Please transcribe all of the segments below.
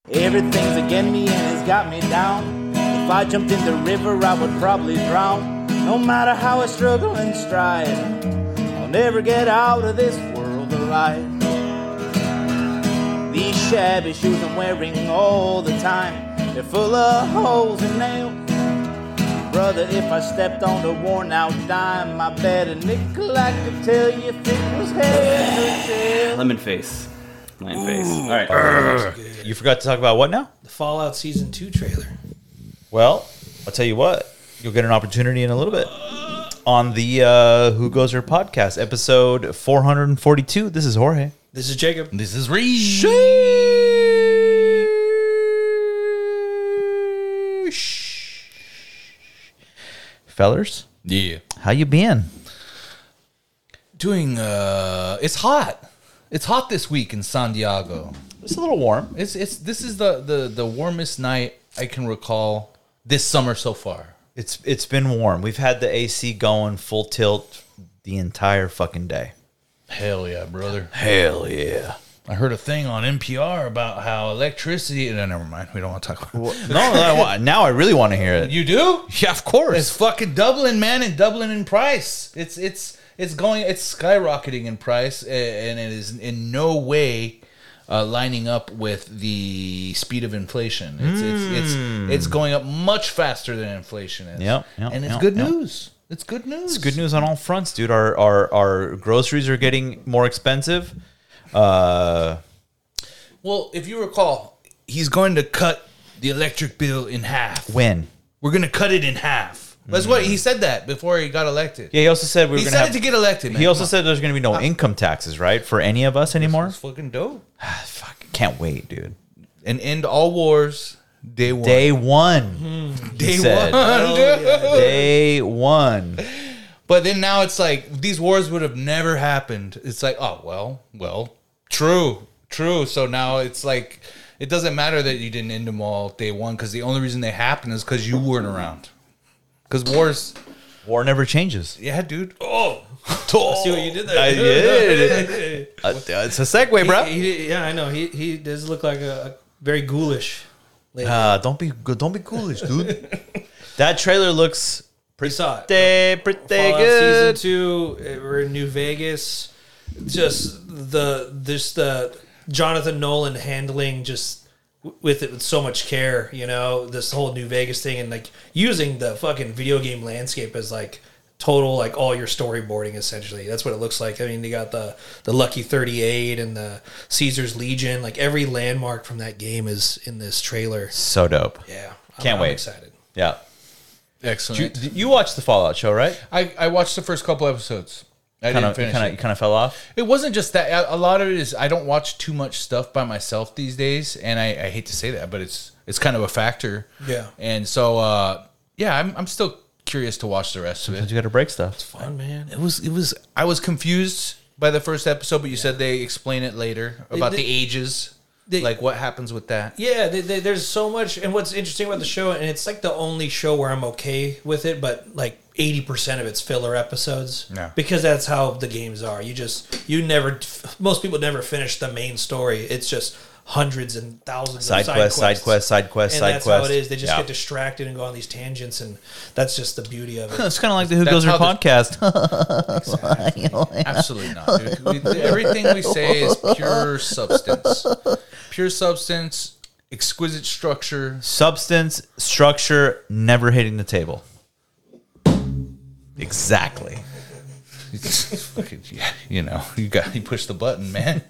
Everything's against me and it's got me down. If I jumped in the river, I would probably drown. No matter how I struggle and strive, I'll never get out of this world alive. These shabby shoes I'm wearing all the time, they're full of holes and nails. Brother, if I stepped on a worn out dime, I bet a nickel I could tell you if it was head or tail. Lemon face. Lemon face. All right. You forgot to talk about what now? The Fallout Season 2 trailer. Well, I'll tell you what. You'll get an opportunity in a little bit on the Who Goes Her podcast, episode 442. This is Jorge. This is Jacob. This is Reed. Fellers, Yeah. how you been? Doing it's hot. It's hot this week in San Diego. It's a little warm. This is the warmest night I can recall this summer so far. It's been warm. We've had the AC going full tilt the entire fucking day. Hell yeah, brother. Hell yeah. I heard a thing on NPR about how electricity. No, never mind. We don't want to talk about it. No, now I really want to hear it. You do? Yeah, of course. It's fucking doubling, man, and doubling in price. It's skyrocketing in price, and it is in no way lining up with the speed of inflation. It's going up much faster than inflation is. Yep, and it's good news. It's good news. It's good news on all fronts, dude. Our groceries are getting more expensive. Well, if you recall, he's going to cut the electric bill in half. When? We're going to cut it in half. That's what he said that before he got elected. Yeah, he also said we were He going to said have it to get elected, man. He also said there's going to be no income taxes, right, for any of us anymore. It's fucking dope. Fuck, can't wait, dude. And end all wars day one. Day one. Day said. one. Day one. But then now it's like these wars would have never happened. It's like, oh, well, true. So now it's like it doesn't matter that you didn't end them all day one because the only reason they happened is because you weren't around. Because War never changes. yeah, dude. I see what you did there. I did. It's a segue, bro. Yeah, I know. He does look like a very ghoulish. Lady. Don't be ghoulish, dude. That trailer looks We saw it. pretty Fallout good. Season 2. We're in New Vegas. Just the Jonathan Nolan handling with it with so much care, you know, this whole New Vegas thing and like using the fucking video game landscape as like total like all your storyboarding essentially. That's what it looks like. I mean, they got the Lucky 38 and the Caesar's Legion, like every landmark from that game is in this trailer. So dope. Yeah. Can't I'm wait. excited. Yeah. Excellent. You watched the Fallout show, right? I watched the first couple episodes. I didn't finish it. You kind of fell off. It wasn't just that. A lot of it is I don't watch too much stuff by myself these days, and I hate to say that, but it's kind of a factor. Yeah. And so I'm still curious to watch the rest of it. You got to break stuff. Fun, man. It was I was confused by the first episode, but you said they explain it later about the ages, like what happens with that. Yeah, there's so much, and what's interesting about the show, and it's like the only show where I'm okay with it, but like 80% of it's filler episodes, because that's how the games are. Most people never finish the main story. It's just hundreds and thousands of side quests. And that's how it is. They just get distracted and go on these tangents, and that's just the beauty of it. It's kind of like the Who Goes Her podcast. Absolutely not, dude. Everything we say is pure substance. Pure substance, exquisite structure. Substance, structure, never hitting the table. Exactly. You know, you push the button, man.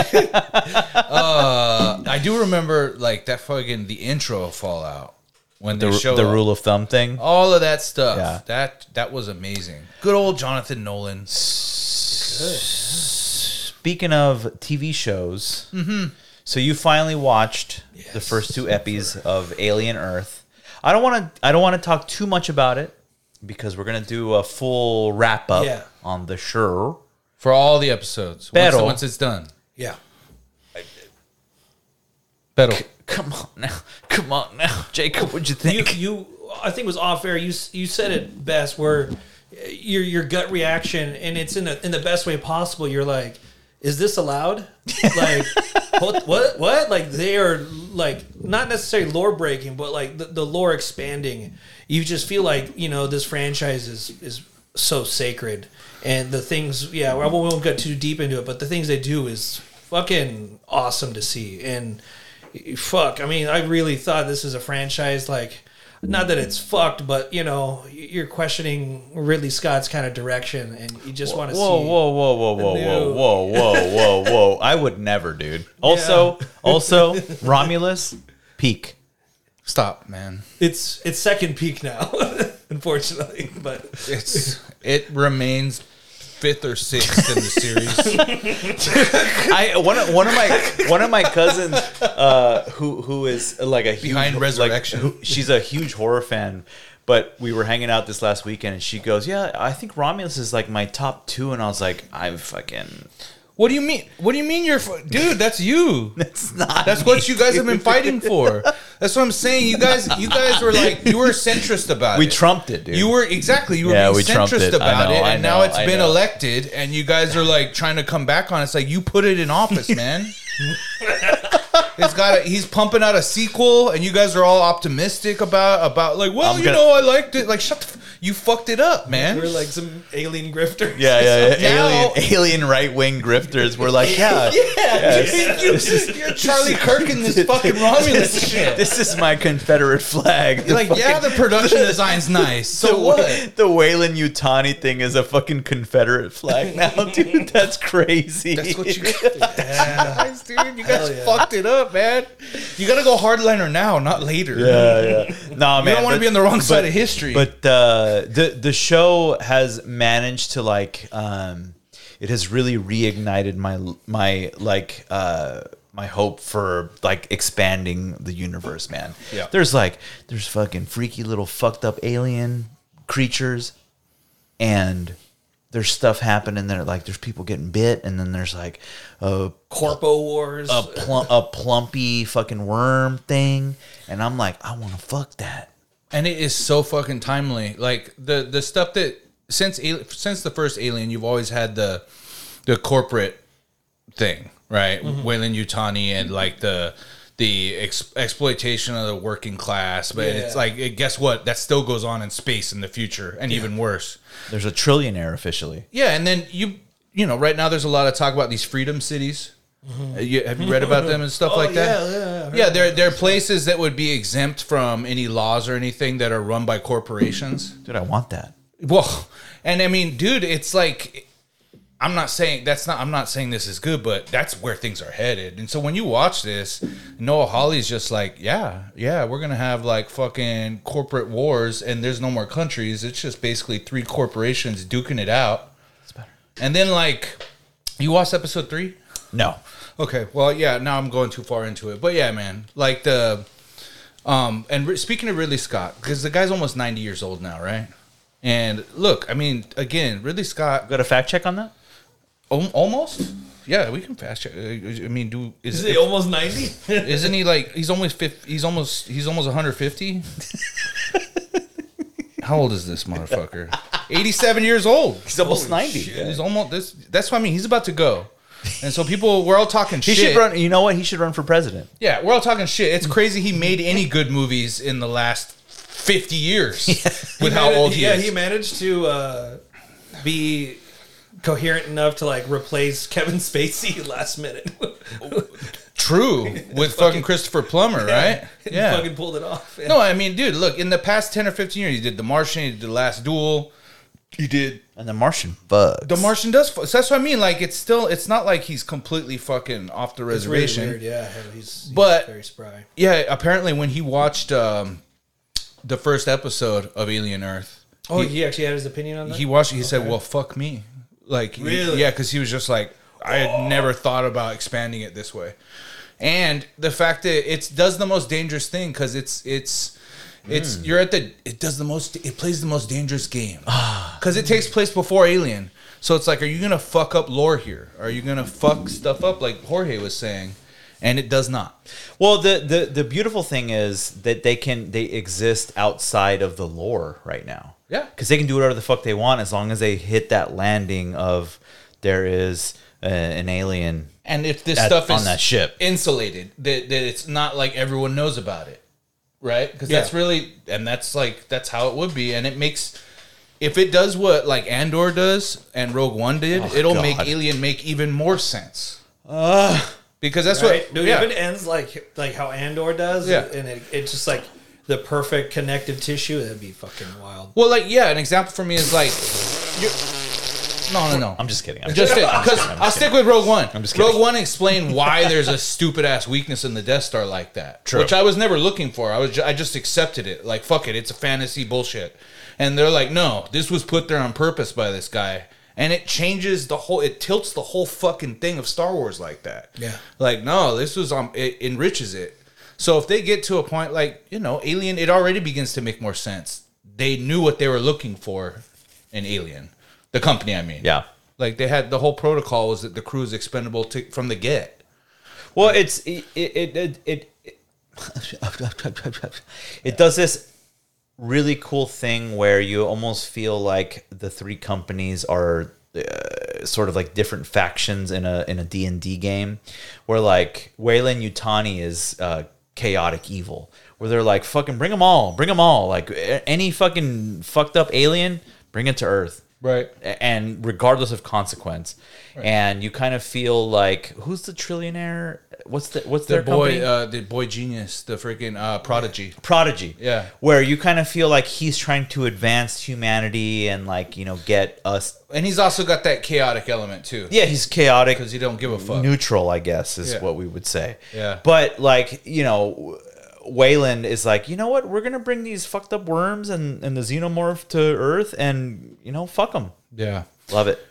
I do remember like that fucking the intro of Fallout when they show the rule of thumb thing. All of that stuff. Yeah. That was amazing. Good old Jonathan Nolan. Speaking of TV shows, so you finally watched the first two epis of Alien Earth. I don't want to talk too much about it because we're gonna do a full wrap up on the show for all the episodes. Once it's done. Yeah. Come on now, Jacob. What'd you think? I think it was off air. You said it best. Where your gut reaction, and it's in the best way possible. You're like, is this allowed? Like, what? Like they are like not necessarily lore breaking, but like the lore expanding. You just feel like this franchise is so sacred, and the things. Yeah, we won't get too deep into it, but the things they do is fucking awesome to see. And fuck, I mean, I really thought this is a franchise like. Not that it's fucked, but you're questioning Ridley Scott's kind of direction, and you just want to see. Whoa! I would never, dude. Also, Romulus, peak. Stop, man. It's second peak now, unfortunately, but it remains 5th or 6th in the series. One of my cousins who is like a huge, Behind Resurrection. She's a huge horror fan, but we were hanging out this last weekend and she goes, "Yeah, I think Romulus is like my top 2," and I was like, "I'm fucking." What do you mean? What do you mean dude? That's you. That's not. That's what you guys have been fighting for. That's what I'm saying. You guys were like, you were centrist about it. We trumped it, dude. You were being centrist about it, and now it's been elected, and you guys are like trying to come back on it. It's like you put it in office, man. He's pumping out a sequel, and you guys are all optimistic about like, well, I liked it. Like, shut the you fucked it up, man. We're like some alien grifters. Yeah. Alien right-wing grifters. We're like, you're Charlie Kirk in this fucking Romulus shit. This is my Confederate flag. You're like, the production design's nice. So what? The Wayland Yutani thing is a fucking Confederate flag now, dude. That's crazy. That's what you guys, dude. You guys fucked it up, man. You got to go hardliner now, not later. Yeah. No, man. You don't want to be on the wrong side of history. But the show has managed to it has really reignited my hope for like expanding the universe, man. Yeah. There's fucking freaky little fucked up alien creatures, and there's stuff happening there. Like there's people getting bit, and then there's like Corpo Wars, a plumpy fucking worm thing, and I'm like, I want to fuck that. And it is so fucking timely. Like the stuff that since the first Alien, you've always had the corporate thing, right? Mm-hmm. Wayland Yutani and like the exploitation of the working class. But it's like, guess what? That still goes on in space in the future, and even worse. There's a trillionaire officially. Yeah, and then you right now there's a lot of talk about these freedom cities. Mm-hmm. Have you read about them and stuff like that? Yeah. They're places that would be exempt from any laws or anything that are run by corporations. Dude, I want that. Well, and I mean, dude, it's like I'm not saying this is good, but that's where things are headed. And so when you watch this, Noah Hawley's just like, yeah, we're gonna have like fucking corporate wars, and there's no more countries. It's just basically 3 corporations duking it out. That's better. And then like, you watched episode 3? No. Okay, well, now I'm going too far into it. But yeah, man, like speaking of Ridley Scott, because the guy's almost 90 years old now, right? And look, I mean, again, Ridley Scott... Got a fact check on that? Almost? Yeah, we can fast check. I mean, is he almost 90? Isn't he like, he's almost 50, he's almost 150? How old is this motherfucker? 87 years old. He's almost 90. He's almost, that's what I mean, he's about to go. And so we're all talking shit. He should run. You know what? He should run for president. Yeah, we're all talking shit. It's crazy he made any good movies in the last 50 years with how old he is. Yeah, he managed to be coherent enough to like replace Kevin Spacey last minute. True, with fucking Christopher Plummer, right? Yeah, fucking pulled it off. Yeah. No, I mean, dude, look, in the past 10 or 15 years, he did The Martian, he did The Last Duel. He did. And The Martian bugs. The Martian does. So that's what I mean. Like, it's not like he's completely fucking off the reservation. Really weird, yeah. He's very spry. Yeah, apparently when he watched the first episode of Alien Earth. Oh, he actually had his opinion on that? He watched it. He said, well, fuck me. Like, really? Yeah, because he was just like, I had never thought about expanding it this way. And the fact that it does the most dangerous thing, because it plays the most dangerous game because it takes place before Alien. So it's like, are you gonna fuck up lore here? Are you gonna fuck stuff up like Jorge was saying? And it does not. Well, the beautiful thing is that they exist outside of the lore right now. Yeah, because they can do whatever the fuck they want as long as they hit that landing of there is an alien And if this At- stuff on is that ship. insulated, that it's not like everyone knows about it, right? Because that's really, and that's how it would be, and it makes, if it does what like Andor does and Rogue One did, it'll God. make Alien make even more sense. Because that's Right? what, Dude, yeah. if it ends like how Andor does, Yeah. and it's just like the perfect connective tissue, that'd be fucking wild. Well, like, yeah, an example for me is like, no. I'm just kidding. Just because I'll stick with Rogue One. just kidding. Rogue One explained why there's a stupid ass weakness in the Death Star like that, True. which I was never looking for. I just accepted it. Like, fuck it, it's a fantasy bullshit. And they're like, no, this was put there on purpose by this guy, and it changes it tilts the whole fucking thing of Star Wars like that. Yeah. Like, no, this was it enriches it. So if they get to a point like, Alien, it already begins to make more sense. They knew what they were looking for in Alien. The company, I mean. Yeah. Like, they had, the whole protocol was that the crew is expendable from the get. Well, it does this really cool thing where you almost feel like the three companies are sort of like different factions in a D&D game, where like Weyland Yutani is chaotic evil, where they're like, fucking bring them all, like any fucking fucked up alien, bring it to Earth. Right. And regardless of consequence. And you kind of feel like, who's the trillionaire? What's their company? The boy genius, the freaking Prodigy. Prodigy. Yeah. Where you kind of feel like he's trying to advance humanity and like, get us. And he's also got that chaotic element, too. Yeah, he's chaotic. Because he don't give a fuck. Neutral, I guess, is Yeah. what we would say. Yeah. But like, Wayland is like, you know what? We're going to bring these fucked up worms and the xenomorph to Earth and, fuck them. Yeah. Love it.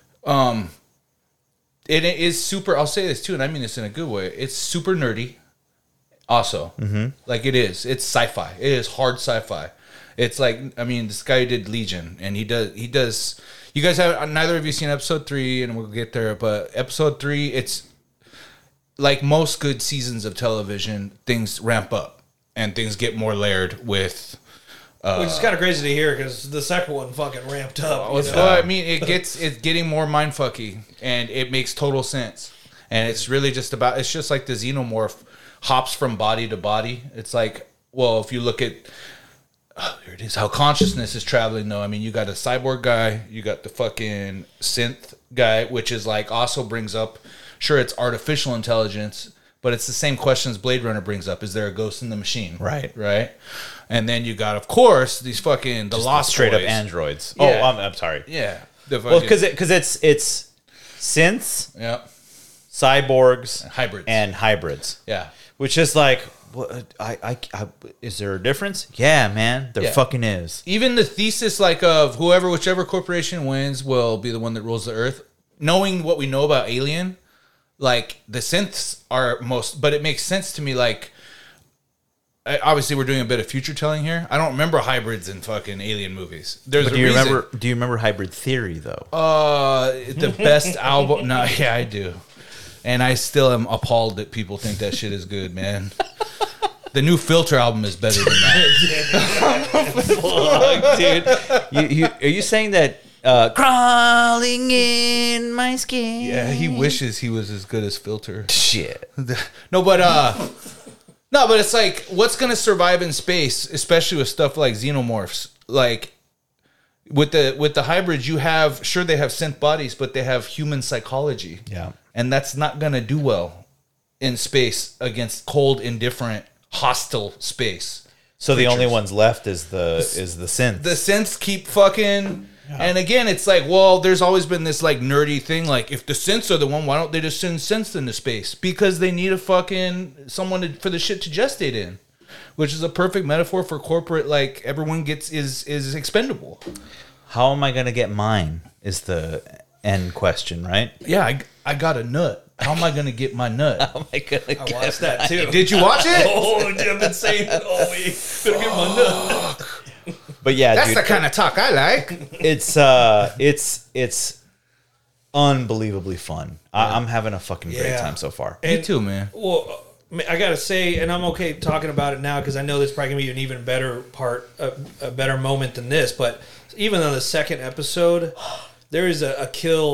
It is super, I'll say this, too, and I mean this in a good way. It's super nerdy, also. Mm-hmm. Like, it is. It's sci-fi. It is hard sci-fi. It's like, I mean, this guy who did Legion, and he does, you guys have, neither of you seen episode 3, and we'll get there, but episode 3, it's like most good seasons of television, things ramp up, and things get more layered with... Which is kind of crazy to hear because the second one fucking ramped up. Well, I mean, it's getting more mindfucky, and it makes total sense. And it's really just it's just like the xenomorph hops from body to body. It's like, well, if you look at, here it is, how consciousness is traveling, though. I mean, you got a cyborg guy, you got the fucking synth guy, which is like also brings up, sure, it's artificial intelligence, but it's the same questions Blade Runner brings up. Is there a ghost in the machine? Right. Right? And then you got, of course, these fucking, the Lost Straight up Boys. androids. Yeah. Oh, I'm sorry. Yeah. Well, because it's synths, Yeah. cyborgs, Hybrids. and hybrids. Yeah. Which is like, I is there a difference? Yeah, man, there Yeah. fucking is. Even the thesis, like, of whichever corporation wins will be the one that rules the earth. Knowing what we know about Alien, like, the synths are but it makes sense to me, like, obviously we're doing a bit of future telling here. I don't remember hybrids in fucking Alien movies. There's But a do you reason. remember Hybrid Theory though? The best album. No, yeah, I do. And I still am appalled that people think that shit is good, man. The new Filter album is better than that. Dude, are you saying that crawling in my skin? Yeah, he wishes he was as good as Filter. Shit. No, but it's like, what's going to survive in space, especially with stuff like xenomorphs? Like, with the hybrids, they have synth bodies, but they have human psychology. Yeah. And that's not going to do well in space against cold, indifferent, hostile space. So the only creatures. ones left is the synth. The synths keep fucking... And again, it's like, well, there's always been this like nerdy thing, like, if the synths are the one, why don't they just send synths into space? Because they need a fucking someone for the shit to gestate in, which is a perfect metaphor for corporate. Like, everyone is expendable. How am I gonna get mine? Is the end question, right? Yeah, I got a nut. How am I gonna get my nut? How am I gonna I watched that too. Did you watch it? Oh, dude, I've been saying it all week. Better get my nut. But yeah, That's dude, the kind of talk I like. it's unbelievably fun. I'm having a fucking great Yeah. time so far. Me too, man. Well, I gotta say, and I'm okay talking about it now because I know this is probably gonna be an even better part, a better moment than this. But even on the second episode, there is a kill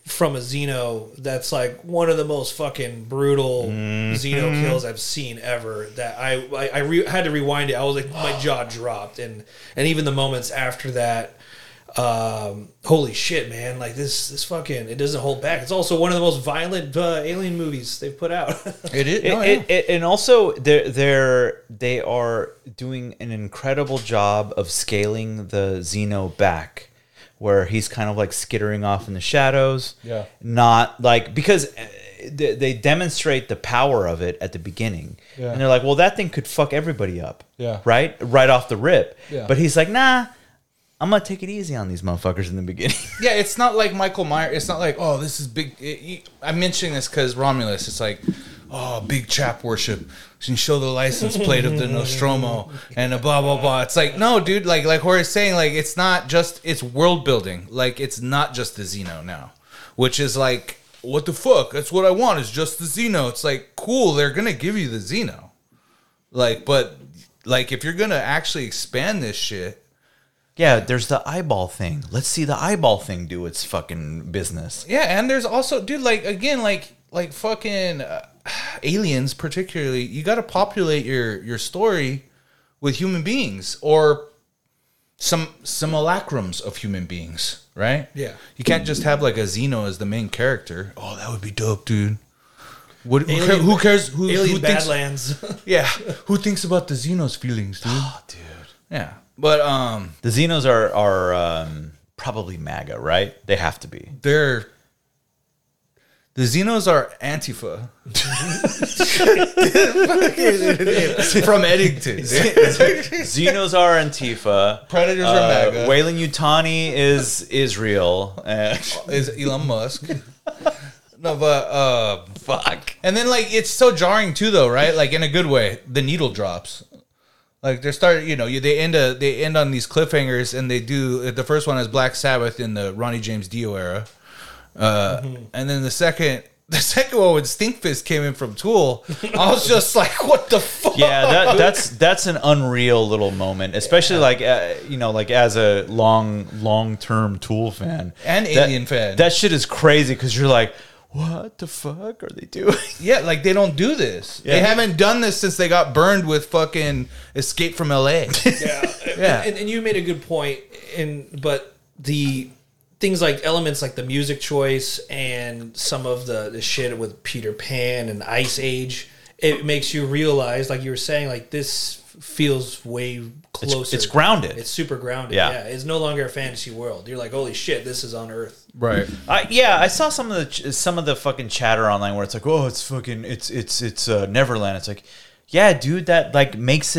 from a Xeno that's like one of the most fucking brutal Xeno kills I've seen ever. That I had to rewind it. I was like, my jaw dropped, and even the moments after that. Holy shit, man! Like this fucking, it doesn't hold back. It's also one of the most violent alien movies they've put out. It is. And also they are doing an incredible job of scaling the Xeno back, where he's kind of like skittering off in the shadows. Yeah. Not like, because they demonstrate the power of it at the beginning, Yeah. and they're like, well, that thing could fuck everybody up. Yeah. Right off the rip. Yeah. But he's like, nah, I'm gonna take it easy on these motherfuckers in the beginning. Yeah, it's not like Michael Myers. It's not like, oh, this is big. I'm mentioning this because Romulus. It's like, oh, big chap worship. Can show the license plate of the Nostromo and a blah blah blah. It's like, no, dude. Like Jorge's saying, like it's not just, it's world building. Like it's not just the Xeno now, which is like, what the fuck? That's what I want. Is just the Xeno. It's like, cool. They're gonna give you the Xeno. Like, but like if you're gonna actually expand this shit. Yeah, there's the eyeball thing. Let's see the eyeball thing do its fucking business. Yeah, and there's also, dude, like again, like fucking aliens, particularly. You got to populate your story with human beings or some simulacrums of human beings, right? Yeah. You can't just have like a Xeno as the main character. Oh, that would be dope, dude. What? Alien- who cares? Who Alien thinks? Badlands. Yeah, who thinks about the Xeno's feelings, dude? Oh, dude. Yeah, but The Xenos are probably MAGA, right? They have to be. the Xenos are Antifa. From Eddington. Xenos are Antifa. Predators are MAGA. Wayland Yutani is Israel. Is Elon Musk. No, but Fuck. and then like it's so jarring too, though, right? Like in a good way. The needle drops. Like they're starting, they end on these cliffhangers, and they do the first one is Black Sabbath in the Ronnie James Dio era, and then the second one when Stinkfist came in from Tool, I was just like, what the fuck? Yeah, that's an unreal little moment, especially like as a long-term Tool fan And Alien fan. That shit is crazy because you're like, what the fuck are they doing? Yeah, like they don't do this. Yeah. They haven't done this since they got burned with fucking Escape from LA. Yeah. Yeah. And you made a good point. But the things like elements like the music choice and some of the shit with Peter Pan and Ice Age, it makes you realize, like you were saying, like this feels way closer. It's grounded. It's super grounded. Yeah. Yeah. It's no longer a fantasy world. You're like, holy shit, this is on Earth. Right. I saw some of the fucking chatter online where it's like, oh, it's fucking it's Neverland. It's like, yeah, dude, that like makes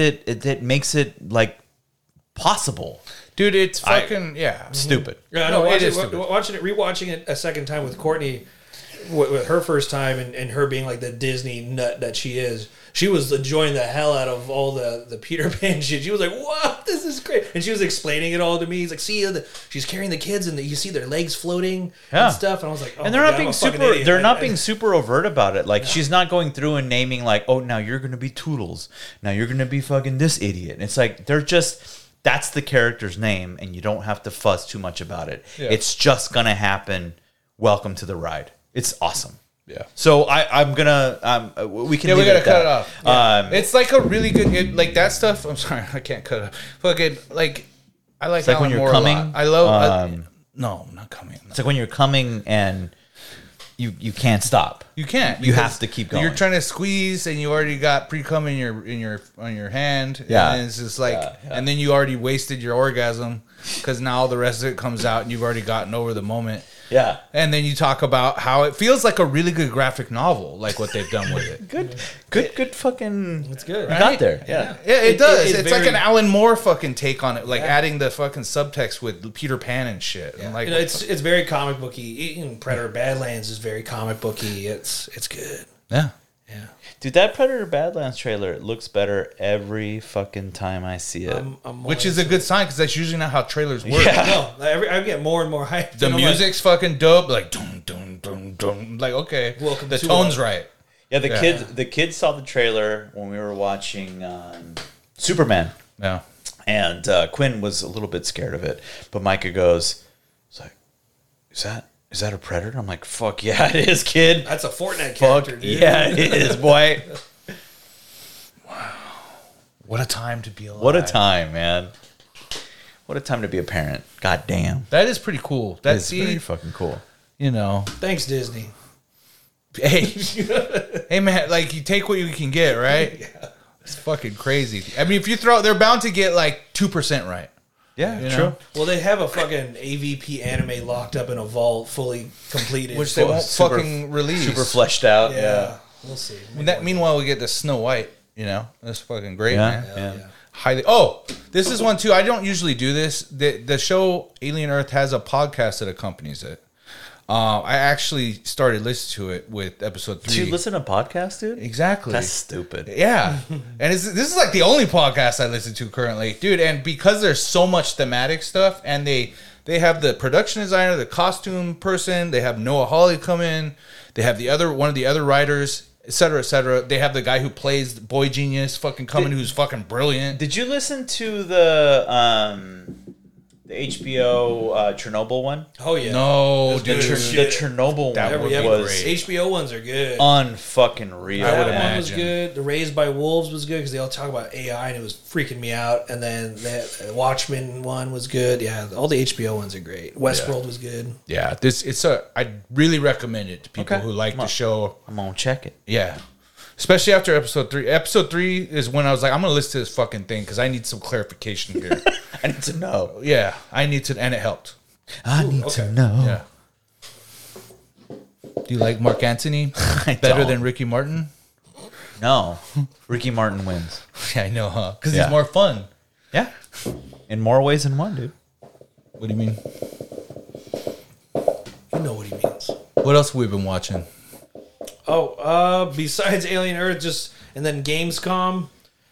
it like possible. Dude, it's fucking Stupid. Yeah, I No, know. it is stupid. Rewatching it a second time with Courtney, with her first time, and her being like the Disney nut that she is, she was enjoying the hell out of all the Peter Pan shit. She was like, "Wow, this is great!" And she was explaining it all to me. He's like, "See, she's carrying the kids, and you see their legs floating and stuff." And I was like, "Oh, And they're my not God, being I'm a fucking super. idiot." They're not being super overt about it. Like she's not going through and naming like, oh, now you're gonna be Toodles. Now you're gonna be fucking this idiot. And it's like they're just. That's the character's name, and you don't have to fuss too much about it. Yeah. It's just gonna happen. Welcome to the ride. It's awesome. Yeah. So I'm gonna we can. Yeah, we leave gotta at cut that. it off. It's like a really good, like that stuff. I'm sorry, I can't cut it off. Fucking, like, I like like Alan when you're Moore coming, a lot. I love, no, I'm not coming. It's like when you're coming and you can't stop. You can't. You because have to keep going. You're trying to squeeze, and you already got pre-cum on your hand. Yeah. And it's just like, and then you already wasted your orgasm because now the rest of it comes out, and you've already gotten over the moment. Yeah. And then you talk about how it feels like a really good graphic novel, like what they've done with it. Good fucking. It's good. You got there. Yeah. Yeah, it does. it's It's like very- an Alan Moore fucking take on it, like adding the fucking subtext with Peter Pan and shit. I'm like, It's very comic booky. Even Predator Badlands is very comic booky. It's good. yeah. Yeah. Dude, that Predator Badlands trailer, it looks better every fucking time I see it. I'm Which is a good sign because that's usually not how trailers work. Yeah. No, I get more and more hyped. The And I'm like, music's fucking dope. Like, dun, dun, dun, dun. Like, okay. Welcome the to tone's our- right. Yeah, the kids saw the trailer when we were watching Superman, Yeah. and Quinn was a little bit scared of it, but Micah goes, "It's like, is is that a predator? I'm like, fuck yeah, it is, kid. That's a Fortnite Fuck character, dude. yeah, it is, boy. What a time to be alive. What a time, man. What a time to be a parent. God damn. That is pretty cool. That's That's pretty fucking cool. you know. Thanks, Disney. Hey, hey, man. Like you take what you can get, right? Yeah. It's fucking crazy. I mean, if you throw, they're bound to get like 2% right. Yeah, You true. know? Well, they have a fucking AVP anime locked up in a vault, fully completed. Which they won't Super- fucking release. Super fleshed out. yeah, we'll see. Meanwhile, we get the Snow White. You know, that's fucking great, Yeah, man. yeah. Highly. Oh, this is one too. I don't usually do this. The show Alien Earth has a podcast that accompanies it. I actually started listening to it with episode 3. Do you listen to podcasts, dude? Exactly. That's stupid. Yeah, and this is like the only podcast I listen to currently, dude. And because there's so much thematic stuff, and they have the production designer, the costume person, they have Noah Hawley come in, they have one of the other writers, et cetera, et cetera. They have the guy who plays Boy Genius fucking coming, who's fucking brilliant. Did you listen to the HBO Chernobyl one? Oh yeah. No, That's dude. good. The Shit. Chernobyl That one would be was great. HBO ones are good. unfucking real. I would That one was imagine. good. The Raised by Wolves was good because they all talk about AI and it was freaking me out. And then the Watchmen one was good. Yeah, all the HBO ones are great. Westworld was good. Yeah, I really recommend it to people Okay. who like Come the on. show. I'm gonna check it. Yeah. Especially after episode 3. Episode 3 is when I was like, I'm going to listen to this fucking thing because I need some clarification here. I need to know. Yeah, I need to, and it helped. I need okay. to know. Yeah. Do you like Mark Antony I better don't. than Ricky Martin? No. Ricky Martin wins. Yeah, I know, huh? Because Yeah. he's more fun. Yeah. In more ways than one, dude. What do you mean? You know what he means. What else have we been watching? Besides Alien Earth, and then Gamescom,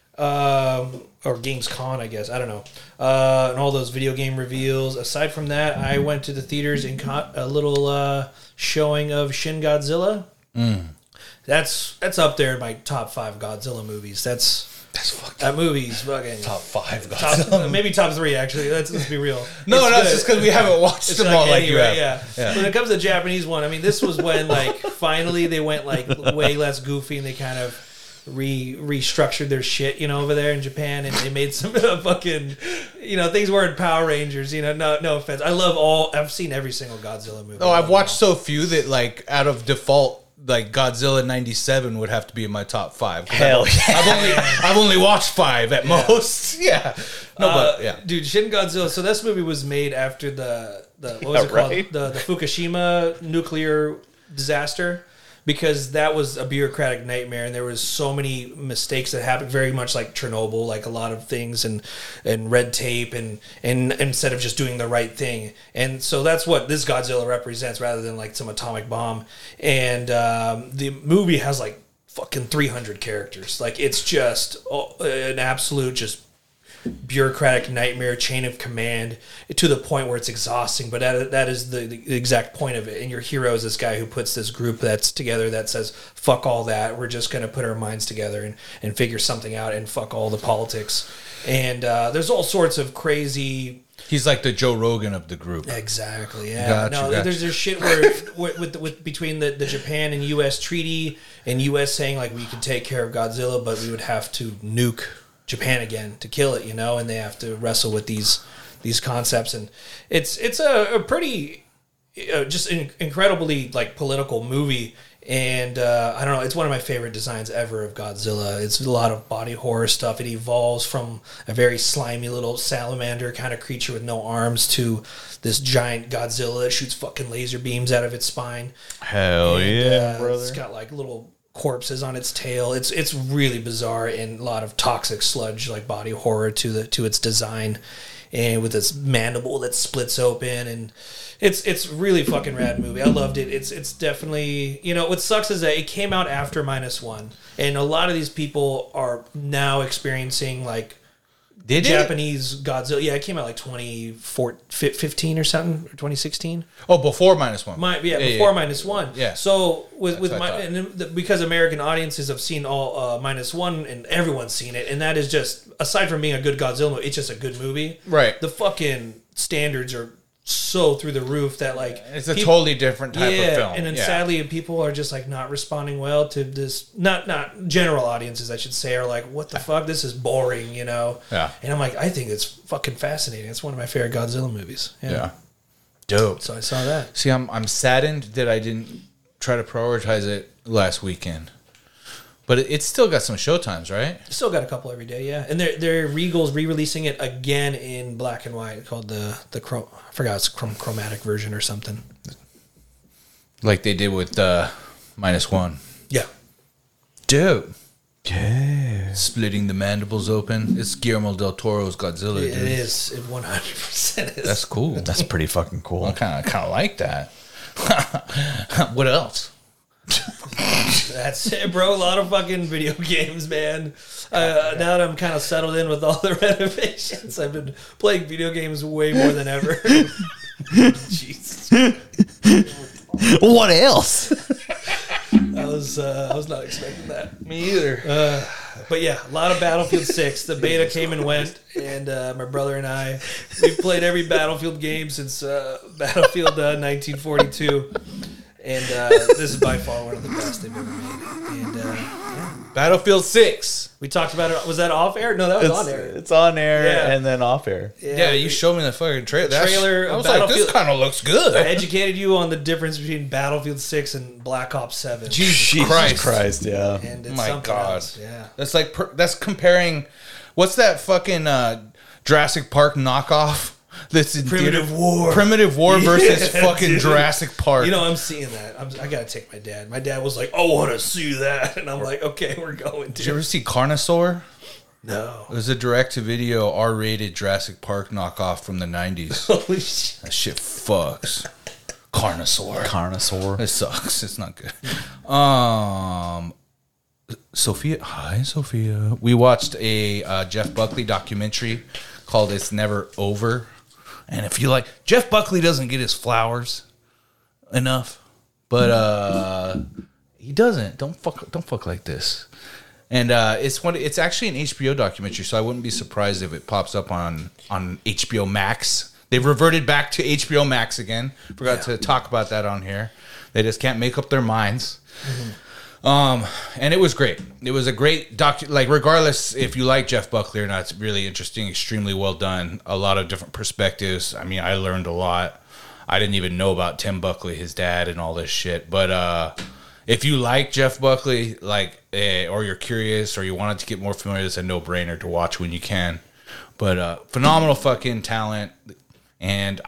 or Gamescon, I guess. I don't know. And all those video game reveals. Aside from that, I went to the theaters and caught a little showing of Shin Godzilla. That's up there in my top 5 Godzilla movies. That movie's fucking Top 5. maybe top 3 actually. Let's be real. No, It's it's good. just because we haven't watched It's them all like any you right, have. yeah. When it comes to the Japanese one, I mean, this was when like finally they went like way less goofy and they kind of restructured their shit, over there in Japan, and they made some fucking, things weren't Power Rangers, no offense. I've seen every single Godzilla movie. Oh, I've watched so few that, like, out of default, like, Godzilla 97 would have to be in my top 5. Hell yeah. I've only watched 5 at most. Yeah. No, but, yeah. Dude, Shin Godzilla. So this movie was made after the what was it right. called? The Fukushima nuclear disaster, because that was a bureaucratic nightmare, and there was so many mistakes that happened, very much like Chernobyl, like a lot of things and red tape and instead of just doing the right thing. And so that's what this Godzilla represents, rather than like some atomic bomb. And the movie has like fucking 300 characters. Like, it's just an absolute just bureaucratic nightmare, chain of command, to the point where it's exhausting. But that is the exact point of it. And your hero is this guy who puts this group that's together that says, fuck all that, we're just going to put our minds together and figure something out, and fuck all the politics. And there's all sorts of crazy... He's like the Joe Rogan of the group. Exactly. Yeah. Gotcha. There's shit where with between the Japan and U.S. treaty, and U.S. saying like, we can take care of Godzilla, but we would have to nuke Japan again to kill it, and they have to wrestle with these concepts, and it's a pretty just incredibly like political movie. And I don't know, it's one of my favorite designs ever of Godzilla. It's a lot of body horror stuff. It evolves from a very slimy little salamander kind of creature with no arms to this giant Godzilla that shoots fucking laser beams out of its spine. Hell And, it's got like little corpses on its tail. It's really bizarre, and a lot of toxic sludge, like body horror to its design, and with its mandible that splits open, and it's really fucking rad movie. I loved it. It's definitely, what sucks is that it came out after -1, and a lot of these people are now experiencing like Did Japanese Godzilla. Yeah, it came out like 2015 or something, or 2016. Oh, before -1. Before -1. Yeah. So with what I my, thought. and because American audiences have seen all -1, and everyone's seen it, and that is just, aside from being a good Godzilla movie, it's just a good movie. Right. The fucking standards are so through the roof that like It's a totally different type of film. And then Yeah. sadly people are just like not responding well to this. Not general audiences, I should say, are like, what the fuck? This is boring, you know? Yeah. And I'm like, I think it's fucking fascinating. It's one of my favorite Godzilla movies. Yeah. Dope. So I saw that. See, I'm saddened that I didn't try to prioritize it last weekend. But it's still got some showtimes, right? Still got a couple every day, yeah. And they're Regal's re-releasing it again in black and white, called the I forgot, it's chromatic version or something. Like they did with -1. Yeah. Dope. Yeah. Splitting the mandibles open. It's Guillermo del Toro's Godzilla, It dude. is. It 100% is. That's cool. That's pretty fucking cool. I kind of like that. What else? That's it, bro. A lot of fucking video games, man. Now that I'm kind of settled in with all the renovations, I've been playing video games way more than ever. Jesus. What else? I was not expecting that. Me either. But yeah, a lot of Battlefield 6. The beta came and went, and my brother and I, we've played every Battlefield game since Battlefield 1942. And this is by far one of the best they've ever made. And yeah. Battlefield 6. We talked about it. Was that off air? No, that was on air. It's on air Yeah. and then off air. Yeah, you showed me the fucking trailer. Trailer I of was like, this Battlefield- kind of looks I good. educated you on the difference between Battlefield 6 and Black Ops 7. Jesus Christ. yeah. And it's My something God. else. Yeah. That's like that's comparing. What's that fucking Jurassic Park knockoff? That's in Primitive theater? War. Primitive War versus Yeah, fucking dude. Jurassic Park. You know, I'm seeing that. I got to take my dad. My dad was like, I want to see that. And I'm like, okay, we're going Did you to. ever see Carnosaur? No. It was a direct-to-video R-rated Jurassic Park knockoff from the 90s. Holy shit. That shit fucks. Carnosaur. Carnosaur. It sucks. It's not good. Sophia. Hi, Sophia. We watched a Jeff Buckley documentary called "It's Never Over," and if you like, Jeff Buckley doesn't get his flowers enough, but he doesn't. Don't fuck like this. And it's actually an HBO documentary, so I wouldn't be surprised if it pops up on HBO Max. They've reverted back to HBO Max again. Forgot to talk about that on here. They just can't make up their minds. And it was great. It was a great like regardless if you like Jeff Buckley or not, it's really interesting, extremely well done. A lot of different perspectives. I mean, I learned a lot. I didn't even know about Tim Buckley, his dad, and all this shit. But if you like Jeff Buckley, or you're curious, or you wanted to get more familiar, it's a no-brainer to watch when you can. But phenomenal fucking talent. And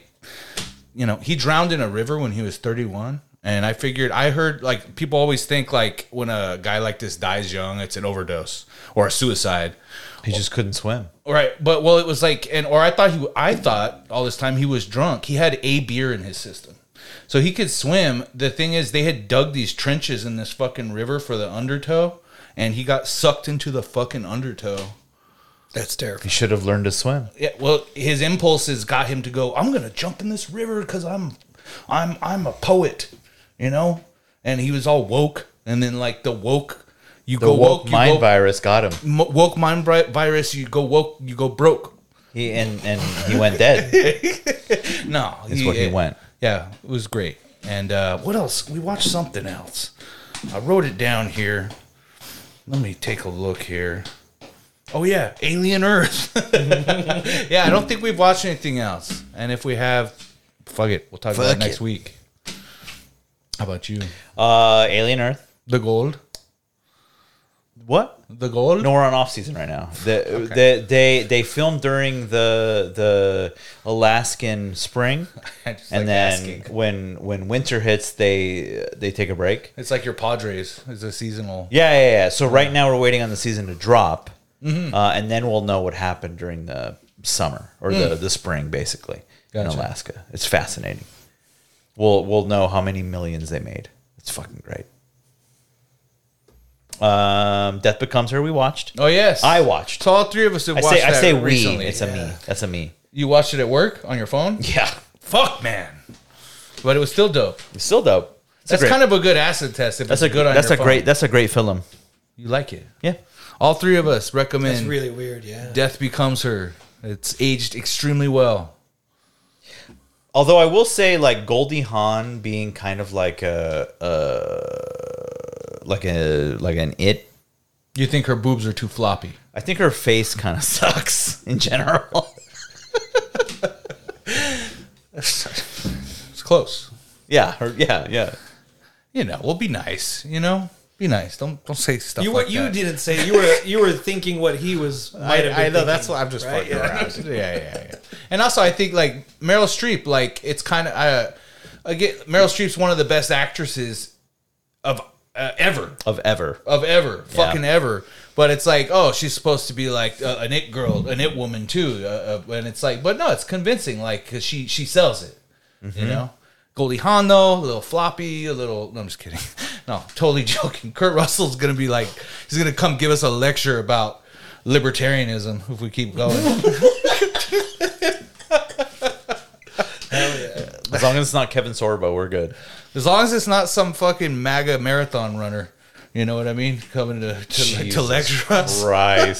he drowned in a river when he was 31. And I heard, like, people always think, like, when a guy like this dies young, it's an overdose or a suicide. He just couldn't swim. Right. But, well, it was like, I thought all this time he was drunk. He had a beer in his system. So he could swim. The thing is, they had dug these trenches in this fucking river for the undertow, and he got sucked into the fucking undertow. That's terrifying. He should have learned to swim. Yeah, well, his impulses got him to go, I'm going to jump in this river because I'm a poet, you know? And he was all woke. And then, like, the woke Mind virus got him. Woke mind virus, you go woke, you go broke. And he went dead. No. That's where he went. Yeah, it was great. And what else? We watched something else. I wrote it down here. Let me take a look here. Oh, yeah, Alien Earth. Yeah, I don't think we've watched anything else. And if we have, fuck it. We'll talk about it next week. How about you? Alien Earth. The Gold? What? The Gold? No, we're on off season right now. They filmed during the Alaskan spring, Just and like then asking. when winter hits, they take a break. It's like your Padres. It's a seasonal. Yeah. So right now we're waiting on the season to drop, and then we'll know what happened during the summer or the spring, basically in Gotcha. Alaska. It's fascinating. We'll know how many millions they made. It's fucking great. Death Becomes Her. We watched. Oh, yes. I watched. So all three of us have watched I say that we. recently. It's a me. That's a me. You watched it at work on your phone? Yeah. Fuck, man. But it was still dope. It's still dope. That's kind of a good acid test. If That's it's a good on That's your a phone. great. That's a great film. You like it. Yeah. All three of us recommend That's really weird, yeah. Death Becomes Her. It's aged extremely well. Although I will say, like Goldie Hawn being kind of like like an it. You think her boobs are too floppy? I think her face kind of sucks in general. It's close. Yeah, yeah. You know, we'll be nice. You know, be nice. Don't say stuff You like you that. didn't say you were thinking what he was. Might have been I know thinking, that's what I'm just right? fucking around. Yeah. And also, I think like Meryl Streep, like it's kind of again, Meryl Streep's one of the best actresses of ever. Of ever. Fucking ever. But it's like, oh, she's supposed to be like an it girl, an it woman too, and it's like, but no, it's convincing, like, because she sells it, you know. Goldie Hawn though, a little floppy, a little. No, I'm just kidding. No, totally joking. Kurt Russell's gonna be like, he's gonna come give us a lecture about libertarianism if we keep going. As long as it's not Kevin Sorbo, we're good. As long as it's not some fucking MAGA marathon runner. You know what I mean? Coming to lecture us. Christ.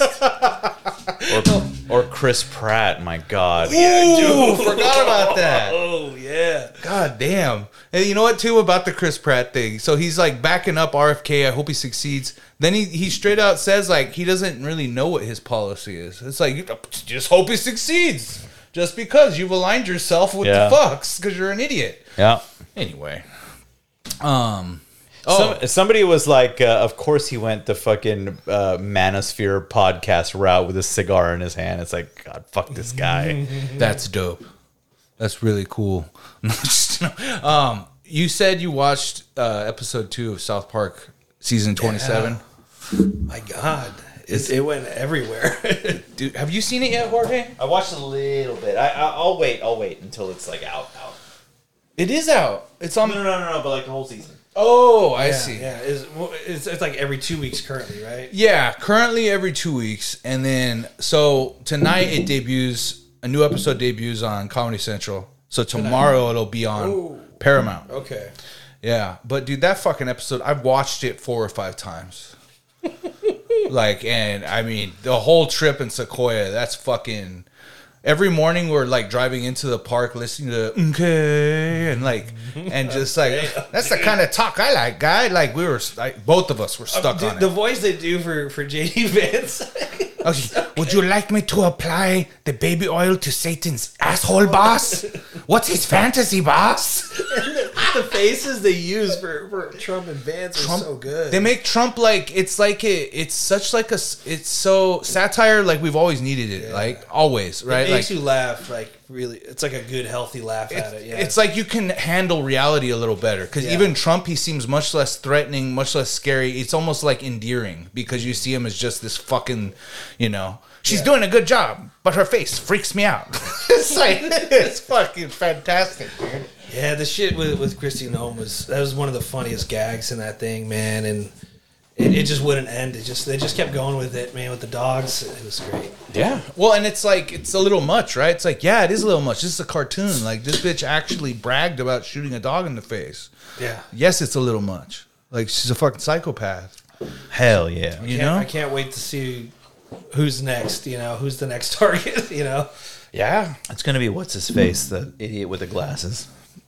or Chris Pratt, my God. Ooh, forgot about that. Oh yeah. God damn. And you know what, too, about the Chris Pratt thing? So he's like backing up RFK. I hope he succeeds. Then he straight out says, like, he doesn't really know what his policy is. It's like, just hope he succeeds. Just because you've aligned yourself with the fucks because you're an idiot. Yeah. Anyway. Somebody was like, of course he went the fucking Manosphere podcast route with a cigar in his hand. It's like, God, fuck this guy. That's dope. That's really cool. You said you watched episode 2 of South Park season 27. My God, it went everywhere. Dude, have you seen it yet, Jorge? I watched a little bit. I'll wait until it's like out. It is out. It's on. No, but like the whole season. Oh, I see. Yeah, it's like every 2 weeks currently, right? Yeah, currently every 2 weeks, and then so tonight a new episode debuts on Comedy Central. So tomorrow it'll be on Paramount. Okay. Yeah, but dude, that fucking episode, I've watched it 4 or 5 times. Like, and I mean, the whole trip in Sequoia, that's fucking. Every morning we're like driving into the park listening to and like and just like that's the kind of talk I like, guy. Like we were like both of us were stuck on it. The voice they do for JD Vance. Okay. Would you like me to apply the baby oil to Satan's asshole, boss? What's his fantasy, boss? The faces they use for Trump and Vance are so good. They make Trump like it's so satire like we've always needed it, like always, right? It makes like, you laugh, like really. It's like a good, healthy laugh at it. Yeah, it's like you can handle reality a little better because even Trump, he seems much less threatening, much less scary. It's almost like endearing because you see him as just this fucking, you know, she's doing a good job, but her face freaks me out. It's like it's fucking fantastic, dude. Yeah, the shit with Christy Nome was one of the funniest gags in that thing, man, and it just wouldn't end. They just kept going with it, man, with the dogs. It was great. Yeah. Well, and it's like it's a little much, right? It's like, yeah, it is a little much. This is a cartoon. Like this bitch actually bragged about shooting a dog in the face. Yeah. Yes, it's a little much. Like she's a fucking psychopath. Hell yeah. You know? I can't wait to see who's next. You know, who's the next target. You know. Yeah. It's gonna be what's his face, the idiot with the glasses.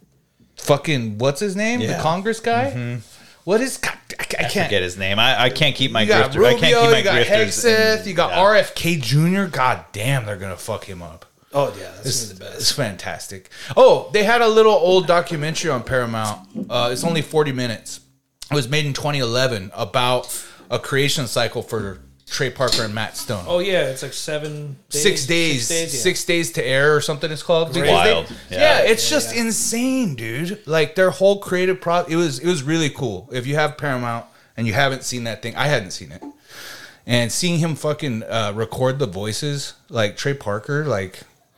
Fucking what's his name? Yeah. The Congress guy. Mm-hmm. What is? I can't forget his name. I can't keep my You got grifter. Rubio, I can't keep my you got grifters. Hegseth, you got RFK Jr. God damn, they're gonna fuck him up. Oh yeah, that's gonna be the It's best. fantastic. Oh, they had a little old documentary on Paramount. It's only 40 minutes. It was made in 2011 about a creation cycle for Trey Parker and Matt Stone. Oh yeah, it's like 7 days. 6 days. 6 days to air or something it's called. Because Wild. Yeah, it's just insane, dude. Like their whole creative it was really cool. If you have Paramount and you haven't seen that thing, I hadn't seen it. And seeing him fucking record the voices, like Trey Parker, like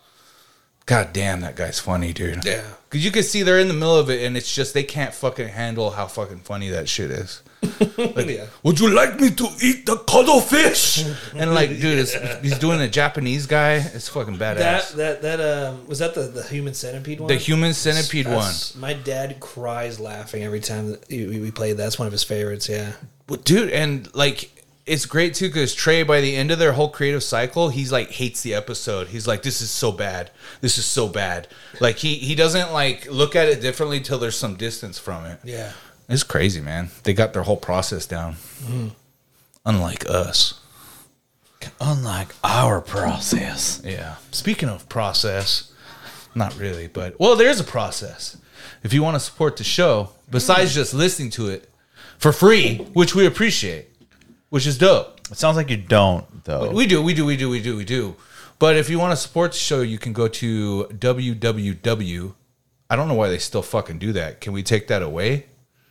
God damn, that guy's funny, dude. Yeah. Because you can see they're in the middle of it, and it's just they can't fucking handle how fucking funny that shit is. Like, Yeah. would you like me to eat the cuttlefish? And like, dude, he's doing a Japanese guy. It's fucking badass. That was that the human centipede one. The human centipede one. My dad cries laughing every time that we played. That's one of his favorites. Yeah. Well, dude, and like it's great too because Trey, by the end of their whole creative cycle, he's like hates the episode. He's like, "This is so bad. This is so bad." Like he doesn't like look at it differently till there's some distance from it. Yeah. It's crazy, man. They got their whole process down. Unlike us. Unlike our process. Yeah. Speaking of process, not really, but well, there's a process. If you want to support the show, besides just listening to it for free, which we appreciate, which is dope. It sounds like you don't, though. We do. But if you want to support the show, you can go to www. I don't know why they still fucking do that. Can we take that away?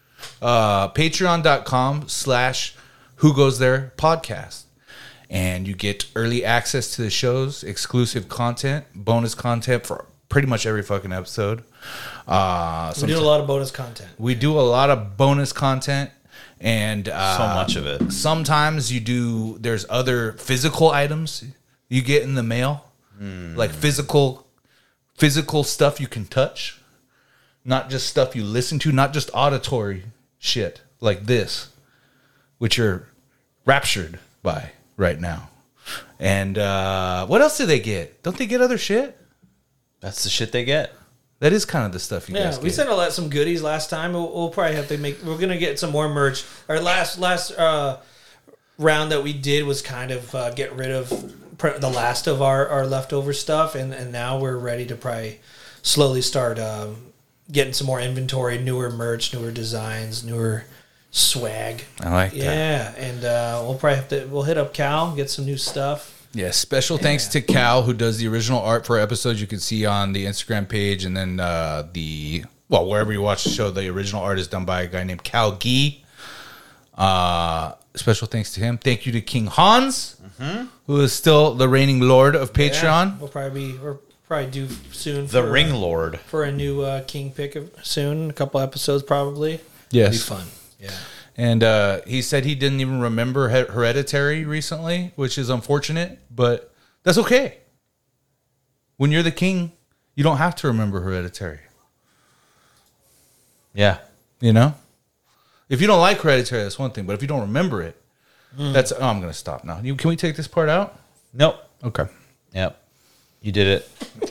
Patreon.com/whogoesthere podcast. And you get early access to the shows, exclusive content, bonus content for pretty much every fucking episode. We do a lot of bonus content. We do a lot of bonus content, and So much of it. Sometimes there's other physical items you get in the mail, like physical stuff you can touch, not just stuff you listen to, not just auditory shit like this, which you're raptured by right now. And what else do they get? Don't they get other shit? That's the shit they get. That is kind of the stuff you guys Yeah, get. we sent some goodies last time. We'll probably have to we're gonna get some more merch. Our last round that we did was kind of get rid of the last of our leftover stuff, and now we're ready to probably slowly start getting some more inventory, newer merch, newer designs, newer swag. I like that. Yeah, and we'll probably we'll hit up Cal, get some new stuff. Yeah, special thanks to Cal, who does the original art for episodes. You can see on the Instagram page, and then wherever you watch the show, the original art is done by a guy named Cal Gee. Special thanks to him. Thank you to King Hans, who is still the reigning lord of Patreon. Yeah, we're probably due soon. The for, Ring Lord. for a new King pick soon. A couple episodes probably. Yes. It'll be fun. Yeah. And he said he didn't even remember Hereditary recently, which is unfortunate, but that's okay. When you're the king, you don't have to remember Hereditary. Yeah. You know? If you don't like Hereditary, that's one thing, but if you don't remember it, that's... Oh, I'm going to stop now. Can we take this part out? Nope. Okay. Yep. You did it.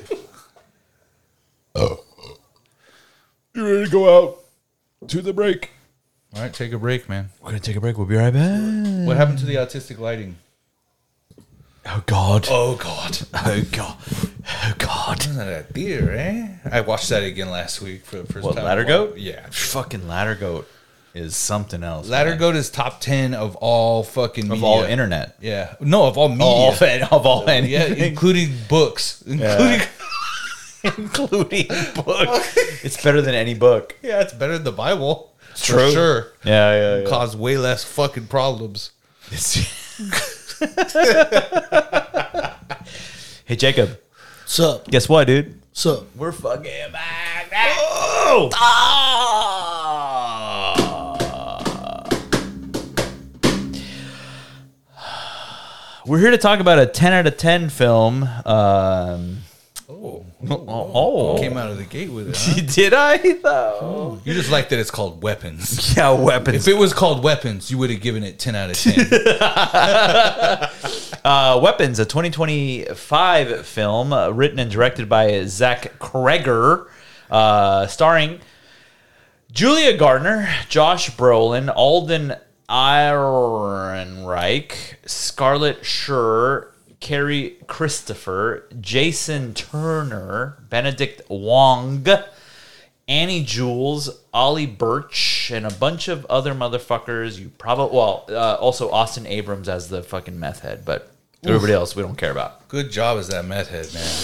You ready to go out to the break? All right, take a break, man. We're going to take a break. We'll be right back. What happened to the autistic lighting? Oh, God. Oh, God. Oh, God. Oh, God. Wasn't that a theater, eh? I watched that again last week for the first What, time. Ladder Goat? Yeah. Fucking Ladder Goat is something else. Ladder man. Goat is top 10 of all fucking Of media. all internet. Yeah. No, of all media. Of all Yeah, anything. including books. Including... Including book. It's better than any book. Yeah, it's better than the Bible. It's true. For sure. Yeah. Cause way less fucking problems. Hey, Jacob. Sup? Guess what, dude? Sup? We're fucking back. Oh! We're here to talk about a 10 out of 10 film. Came out of the gate with it, huh? Did I, though? You just like that it's called Weapons. Yeah, Weapons. If it was called Weapons, you would have given it 10 out of 10. Weapons, a 2025 film written and directed by Zach Kreger, starring Julia Gardner, Josh Brolin, Alden Ehrenreich, Scarlett Schur, Carrie Christopher, Jason Turner, Benedict Wong, Annie Jules, Ollie Birch, and a bunch of other motherfuckers. You probably also Austin Abrams as the fucking meth head, but everybody else we don't care about. Good job as that meth head, man.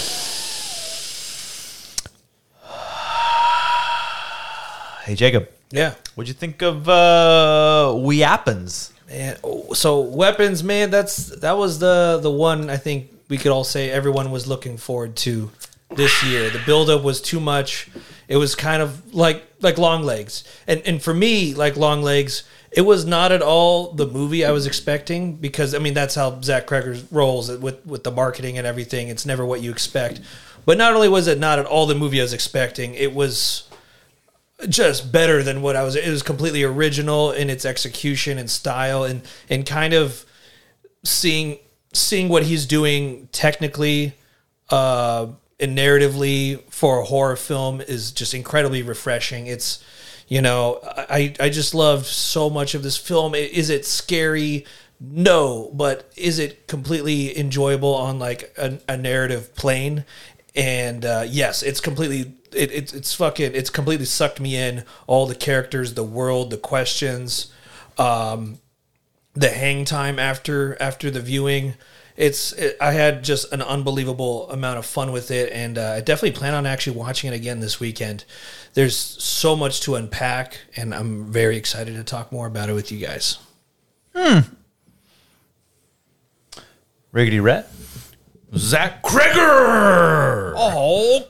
Hey Jacob, Yeah. what'd you think of Weapons? And so Weapons, man, that was the one I think we could all say everyone was looking forward to this year. The buildup was too much. It was kind of like Long Legs. And for me, like Long Legs, it was not at all the movie I was expecting because, I mean, that's how Zach Kreger rolls with the marketing and everything. It's never what you expect. But not only was it not at all the movie I was expecting, it was just better than what it was completely original in its execution and style and kind of seeing what he's doing technically and narratively for a horror film is just incredibly refreshing. It's, you know, I just loved so much of this film. Is it scary? No, but is it completely enjoyable on like a narrative plane? And yes, it's completely it's completely sucked me in. All the characters, the world, the questions, the hang time after the viewing. I had just an unbelievable amount of fun with it, and I definitely plan on actually watching it again this weekend. There's so much to unpack, and I'm very excited to talk more about it with you guys. Riggedy Rat. Zach Kreger. Oh,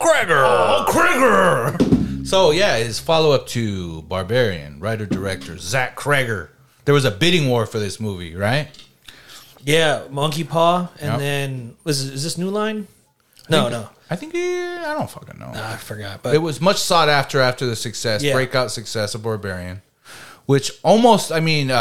Kreger. So yeah, his follow-up to Barbarian, writer-director Zach Kreger. There was a bidding war for this movie, right? Yeah, Monkey Paw, and Yep. then is this New Line? No. I think I don't fucking know. I forgot. But It was much sought after the success, Yeah. breakout success of Barbarian, which almost, I mean,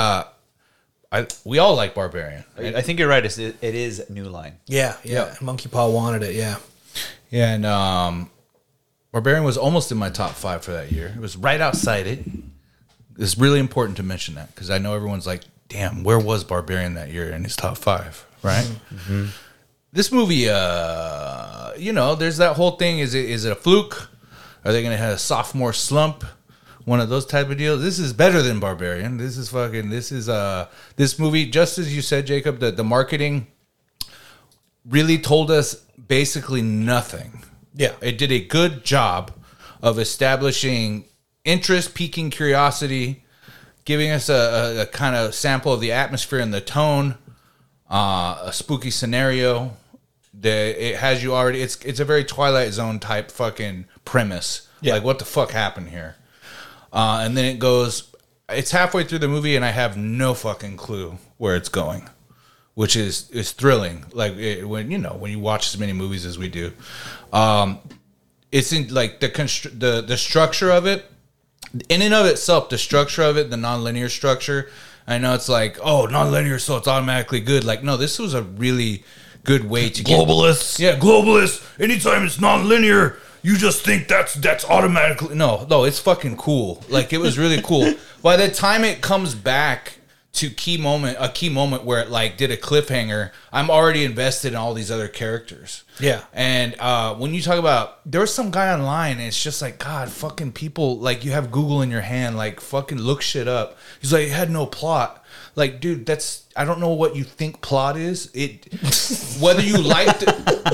we all like Barbarian. I think you're right. It is New Line. yeah. Yep. Monkey Paw wanted it. Yeah. Yeah, and Barbarian was almost in my top 5 for that year. It was right outside it. It's really important to mention that because I know everyone's like, damn, where was Barbarian that year in his top 5, right? Mm-hmm. This movie, you know, there's that whole thing. Is it a fluke? Are they going to have a sophomore slump? One of those type of deals. This is better than Barbarian. This movie, just as you said, Jacob, the marketing really told us basically nothing. Yeah. It did a good job of establishing interest, piquing curiosity, giving us a kind of sample of the atmosphere and the tone, a spooky scenario. It has you already. It's a very Twilight Zone type fucking premise. Yeah. Like, what the fuck happened here? And then it goes. It's halfway through the movie, and I have no fucking clue where it's going, which is thrilling. Like when you watch as many movies as we do, it's in like the structure of it. In and of itself, the structure of it, the nonlinear structure. I know it's like, oh, nonlinear, so it's automatically good. Like, no, this was a really good way to Globalists. Yeah, globalists. Anytime it's nonlinear, you just think that's automatically. No, it's fucking cool. Like, it was really cool. By the time it comes back to a key moment where it like did a cliffhanger, I'm already invested in all these other characters. Yeah. And when you talk about, there was some guy online, and it's just like, God, fucking people, like, you have Google in your hand, like, fucking look shit up. He's like, it had no plot. Like, dude, I don't know what you think plot is. Whether you like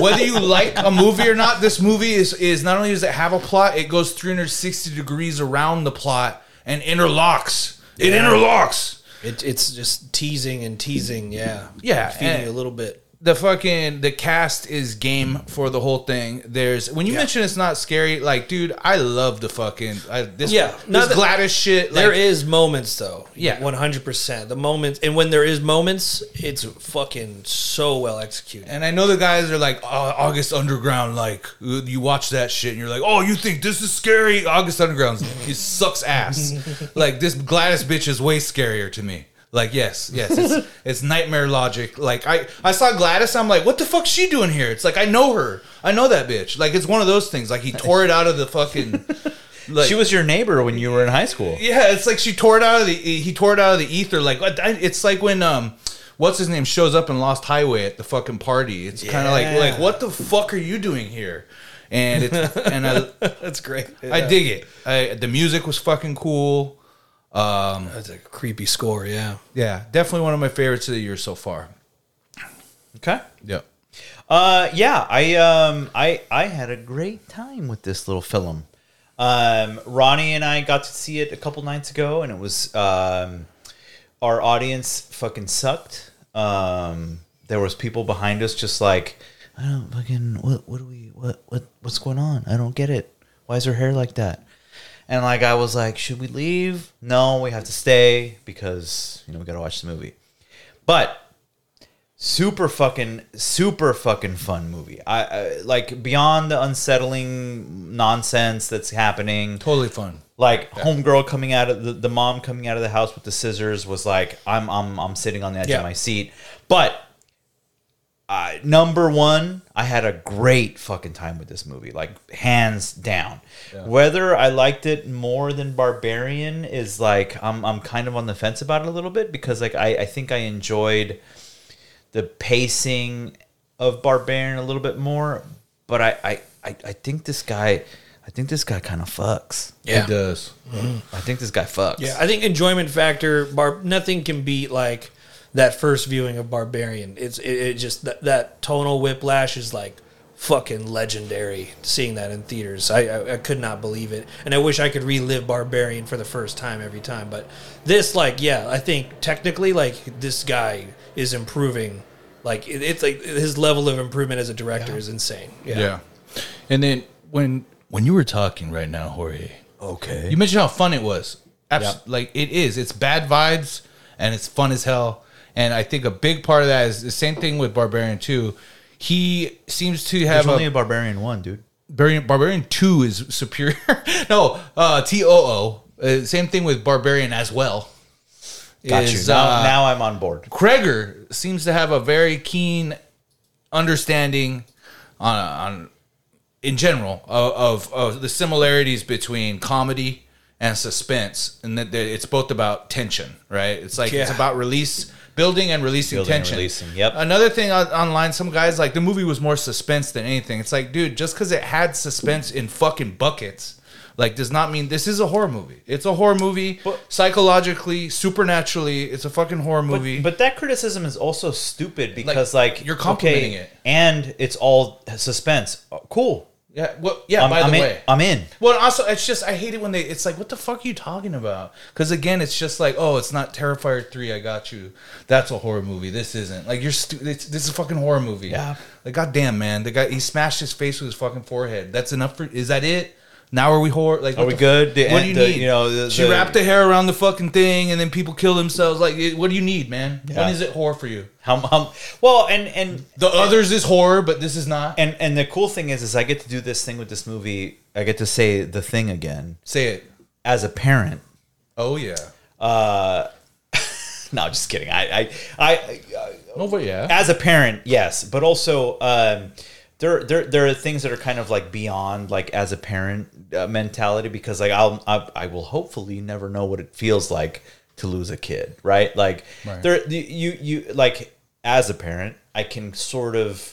a movie or not, this movie is not only does it have a plot, it goes 360 degrees around the plot and interlocks. It interlocks. It's just teasing, yeah. Yeah, Feeding you a little bit. The cast is game for the whole thing. When you mention it's not scary, like, dude, I love the fucking this Gladys shit. There Like, is moments though. Yeah. 100%. The moments, and when there is moments, it's fucking so well executed. and I know the guys are like, oh, August Underground, like, you watch that shit and you're like, oh, you think this is scary? August Underground, it sucks ass. Like, this Gladys bitch is way scarier to me. Like, yes, it's nightmare logic. Like, I saw Gladys, I'm like, what the fuck's she doing here? It's like, I know her. I know that bitch. Like, it's one of those things. Like, he tore it out of the fucking... Like, She was your neighbor when you were in high school. yeah, it's like he tore it out of the ether. Like, it's like when what's his name shows up in Lost Highway at the fucking party. It's kind of like what the fuck are you doing here? And That's great. I dig it. The music was fucking cool. That's a creepy score, yeah. Yeah, definitely one of my favorites of the year so far. Okay. Yep. Yeah, I had a great time with this little film. Ronnie and I got to see it a couple nights ago, and it was our audience fucking sucked. There was people behind us just like, I don't fucking what's going on? I don't get it. Why is her hair like that? And like I was like, should we leave? No, we have to stay because we gotta watch the movie. But super fucking fun movie. I like beyond the unsettling nonsense that's happening. Totally fun. Like homegirl coming out of the mom coming out of the house with the scissors was like I'm sitting on the edge of my seat. But number one, I had a great fucking time with this movie, like hands down. Whether I liked it more than Barbarian is like I'm kind of on the fence about it a little bit, because like I think I enjoyed the pacing of Barbarian a little bit more, but I think this guy kind of fucks. Yeah. It does. I think this guy fucks. Yeah, I think enjoyment factor, nothing can beat like that first viewing of Barbarian. It just that tonal whiplash is like fucking legendary. Seeing that in theaters, I could not believe it, and I wish I could relive Barbarian for the first time every time. But this, like, yeah, I think technically, like, this guy is improving. Like it's like his level of improvement as a director is insane. Yeah. And then when you were talking right now, Jorge, Okay. you mentioned how fun it was. Like it is. It's bad vibes and it's fun as hell. And I think a big part of that is the same thing with Barbarian 2. He seems to have There's only a Barbarian 1, dude. Barbarian 2 is superior. No, TOO. Same thing with Barbarian as well. Got you. Now I'm on board. Kreger seems to have a very keen understanding on in general of the similarities between comedy and suspense, and that it's both about tension, right? It's like it's about building and releasing tension. Yep. Another thing online, some guys like the movie was more suspense than anything. It's like, dude, just because it had suspense in fucking buckets, like, does not mean this is a horror movie. It's a horror movie, psychologically, supernaturally. It's a fucking horror movie. But that criticism is also stupid because, like you're complimenting it, and it's all suspense. Cool. Yeah. Well, yeah. By the way, I'm in. Well, also, it's just I hate it when it's like, what the fuck are you talking about? Because again, it's just like, oh, it's not Terrifier 3. I got you. That's a horror movie. This isn't. Like, this is a fucking horror movie. Yeah. Like, goddamn, man, the guy, he smashed his face with his fucking forehead. That's enough for. Is that it? Now are we horror? Like, are we good? What do you need? She wrapped the hair around the fucking thing, and then people kill themselves. Like, what do you need, man? Yeah. When is it horror for you? Well, and the others is horror, but this is not. And the cool thing is I get to do this thing with this movie. I get to say the thing again. Say it. As a parent. Oh yeah. No, just kidding. No, but yeah. As a parent, yes, but also there are things that are kind of like beyond like as a parent mentality, because like I will hopefully never know what it feels like to lose a kid, right? Like there you like as a parent, I can sort of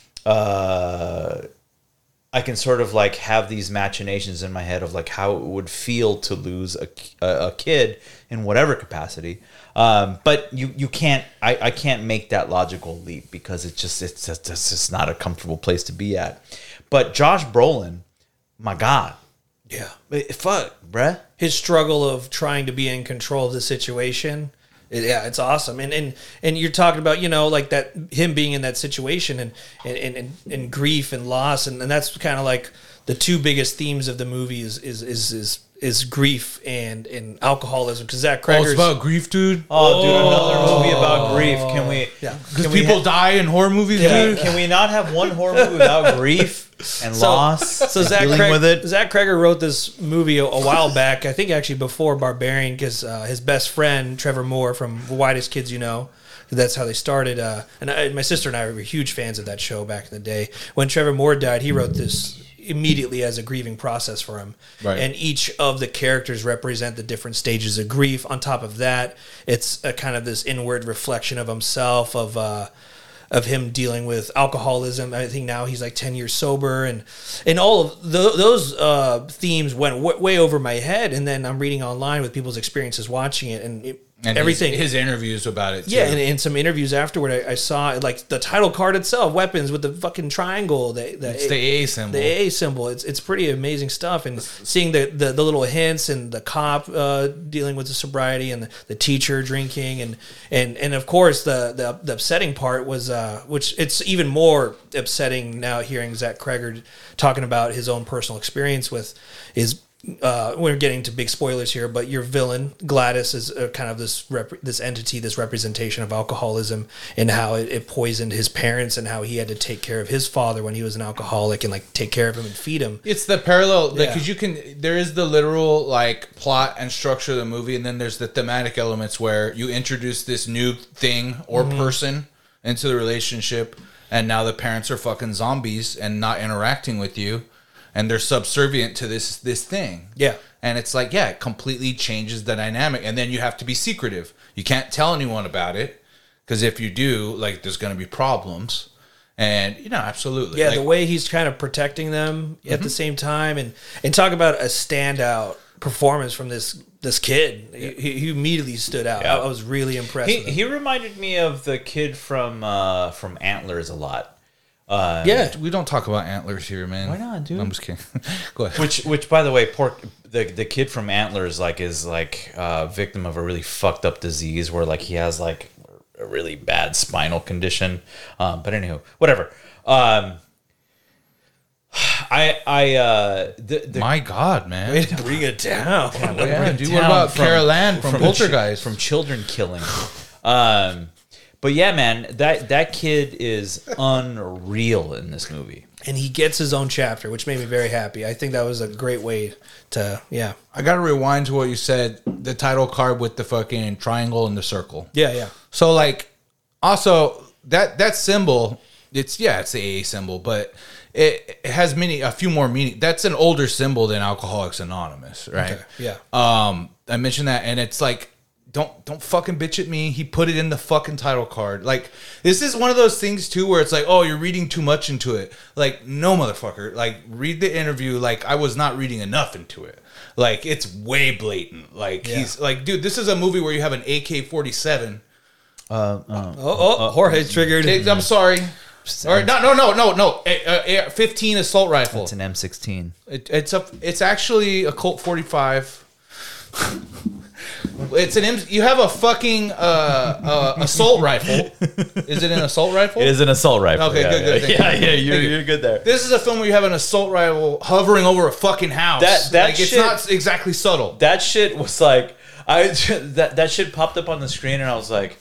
like have these machinations in my head of like how it would feel to lose a kid in whatever capacity. But you can't. I can't make that logical leap because it's just not a comfortable place to be at. But Josh Brolin, my God, Yeah. fuck, bruh. His struggle of trying to be in control of the situation. It's awesome. And you're talking about, you know, like that, him being in that situation and grief and loss. And that's kind of like the two biggest themes of the movie is grief and alcoholism. Because Zach Kreger's... Oh, it's about grief, dude. Oh, dude, another movie about grief. Can we? Yeah. Because people die in horror movies, dude. Can we not have one horror movie without grief and loss? So and Zach dealing with it. Zach Kreger wrote this movie a while back. I think actually before Barbarian, because his best friend Trevor Moore from The Widest Kids You Know, that's how they started. My sister and I were huge fans of that show back in the day. When Trevor Moore died, he wrote this immediately as a grieving process for him. Right. And each of the characters represent the different stages of grief. On top of that, it's a kind of this inward reflection of himself, of him dealing with alcoholism. I think now he's like 10 years sober, and all of those themes went way over my head. And then I'm reading online with people's experiences watching it, and everything. His interviews about it, too. Yeah, and in some interviews afterward, I saw like the title card itself, weapons with the fucking triangle. It's the AA symbol. The AA symbol. It's pretty amazing stuff. And seeing the little hints, and the cop dealing with the sobriety, and the teacher drinking, and of course the upsetting part was, which it's even more upsetting now hearing Zach Kreger talking about his own personal experience with his. We're getting to big spoilers here, but your villain Gladys is kind of this entity, this representation of alcoholism, and how it poisoned his parents, and how he had to take care of his father when he was an alcoholic, and like take care of him and feed him. It's the parallel, because there is the literal like plot and structure of the movie, and then there's the thematic elements where you introduce this new thing or person into the relationship. and now the parents are fucking zombies and not interacting with you, and they're subservient to this thing. Yeah. And it's like, yeah, it completely changes the dynamic. And then you have to be secretive. You can't tell anyone about it, because if you do, like, there's going to be problems. And, you know, absolutely. Yeah, like, the way he's kind of protecting them at the same time, and talk about a standout performance from this kid. He immediately stood out. Yeah. I was really impressed with him. He reminded me of the kid from Antlers a lot. Yeah. we don't talk about Antlers here, man. Why not, dude? I'm just kidding. Go ahead. Which by the way, the kid from Antlers is a victim of a really fucked up disease where like he has like a really bad spinal condition. But anywho, whatever. My God, man. Way to bring it down. Yeah, dude, what about Carol Ann from Poltergeist? From children killing. But yeah, man, that kid is unreal in this movie. And he gets his own chapter, which made me very happy. I think that was a great way to, yeah. I got to rewind to what you said, the title card with the fucking triangle and the circle. Yeah. So, like, also, that symbol, it's the AA symbol, but it has a few more meaning. That's an older symbol than Alcoholics Anonymous, right? Okay, yeah. I mentioned that, and it's like, don't fucking bitch at me. He put it in the fucking title card. Like, this is one of those things too where it's like, oh, you're reading too much into it. Like, no, motherfucker. Like, read the interview. Like, I was not reading enough into it. Like, it's way blatant. Like, he's like, dude, this is a movie where you have an AK-47. Jorge's triggered. I'm sorry. All right, no. 15 assault rifle. It's an M16. It's actually a Colt 45. You have a fucking assault rifle. Is it an assault rifle? It is an assault rifle. Okay, good. Thank you. You're good there. This is a film where you have an assault rifle hovering over a fucking house. That it's shit- not exactly subtle. That shit was like that shit popped up on the screen and I was like,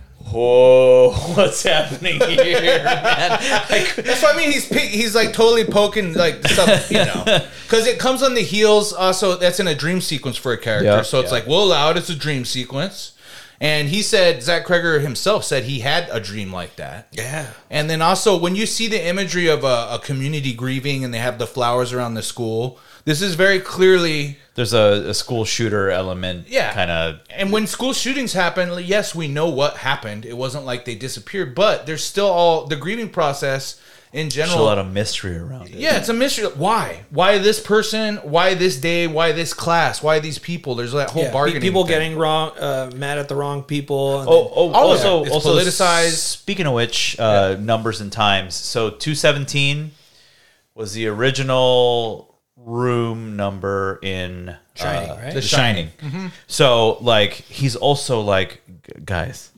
whoa, what's happening here, man? That's what I mean. He's like totally poking like stuff, you know, because it comes on the heels. Also, that's in a dream sequence for a character, Yeah. so it's like we'll allow it. It's a dream sequence, and he said Zach Kreger himself said he had a dream like that. Yeah. And then also when you see the imagery of a community grieving and they have the flowers around the school, this is very clearly. There's a school shooter element. Yeah. Kind of. And when school shootings happen, yes, we know what happened. It wasn't like they disappeared, but there's still all the grieving process in general. There's a lot of mystery around it. Yeah, it's a mystery. Why? Why this person? Why this day? Why this class? Why these people? There's that whole bargaining. People thing. getting mad at the wrong people. And Also, It's politicized. Speaking of which, numbers and times. So 217 was the original room number in Shining, right? The Shining. So like he's also like, guys,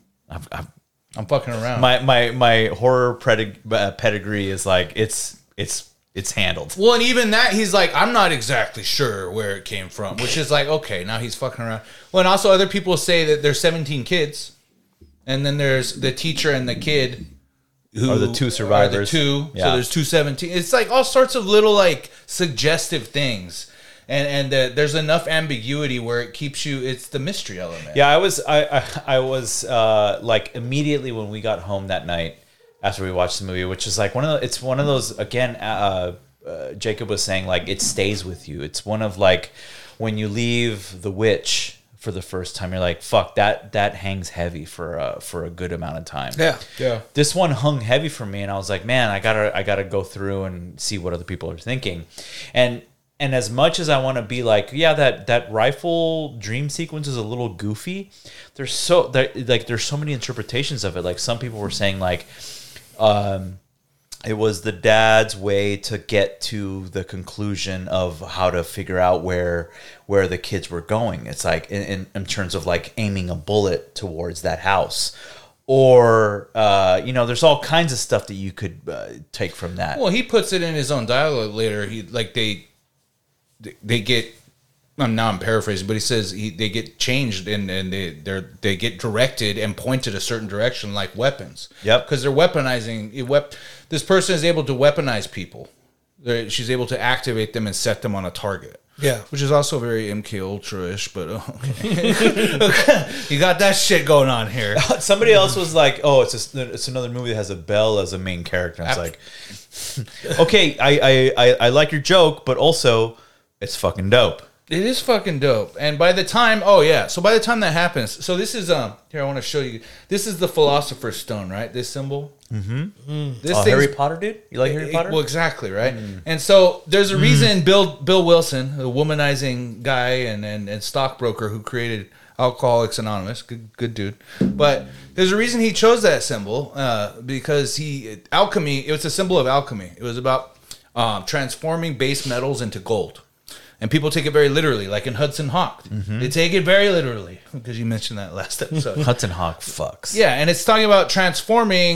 I'm fucking around. my horror pedigree is like it's handled. Well, and even that, he's like, I'm not exactly sure where it came from, which is like, okay, now he's fucking around. Well, and also other people say that there's 17 kids, and then there's the teacher and the kid who Are the two survivors. are the two. Yeah. So there's 217. It's like all sorts of little like suggestive things. And there's enough ambiguity where it keeps you. It's the mystery element. Yeah, I was like immediately when we got home that night after we watched the movie, which is like it's one of those again. Jacob was saying like it stays with you. It's one of like when you leave The Witch for the first time, you're like, fuck, that hangs heavy for a good amount of time. Yeah. This one hung heavy for me, and I was like, man, I gotta go through and see what other people are thinking, and as much as I want to be like, yeah, that rifle dream sequence is a little goofy, there's so many interpretations of it. Like some people were saying like, it was the dad's way to get to the conclusion of how to figure out where the kids were going. It's like in terms of like aiming a bullet towards that house. Or, there's all kinds of stuff that you could take from that. Well, he puts it in his own dialogue later. They get. Now I'm paraphrasing, but he says they get changed and they get directed and pointed a certain direction, like weapons. Yep. Because they're weaponizing. This person is able to weaponize people. She's able to activate them and set them on a target. Yeah. which is also very MK Ultra-ish, but okay. You got that shit going on here. Somebody else was like, "Oh, it's another movie that has a Belle as a main character." And it's like, okay, I like your joke, but also it's fucking dope. It is fucking dope. And by the time, so by the time that happens, so this is here I want to show you. This is the Philosopher's Stone, right? This symbol. Mm-hmm. This Harry Potter, dude. You like Harry Potter? Well, exactly, right. And so there's a reason Bill Wilson, the womanizing guy and stockbroker who created Alcoholics Anonymous, good dude. But there's a reason he chose that symbol because alchemy. It was a symbol of alchemy. It was about transforming base metals into gold. And people take it very literally, like in Hudson Hawk. They take it very literally, because you mentioned that last episode. Hudson Hawk fucks. Yeah, and it's talking about transforming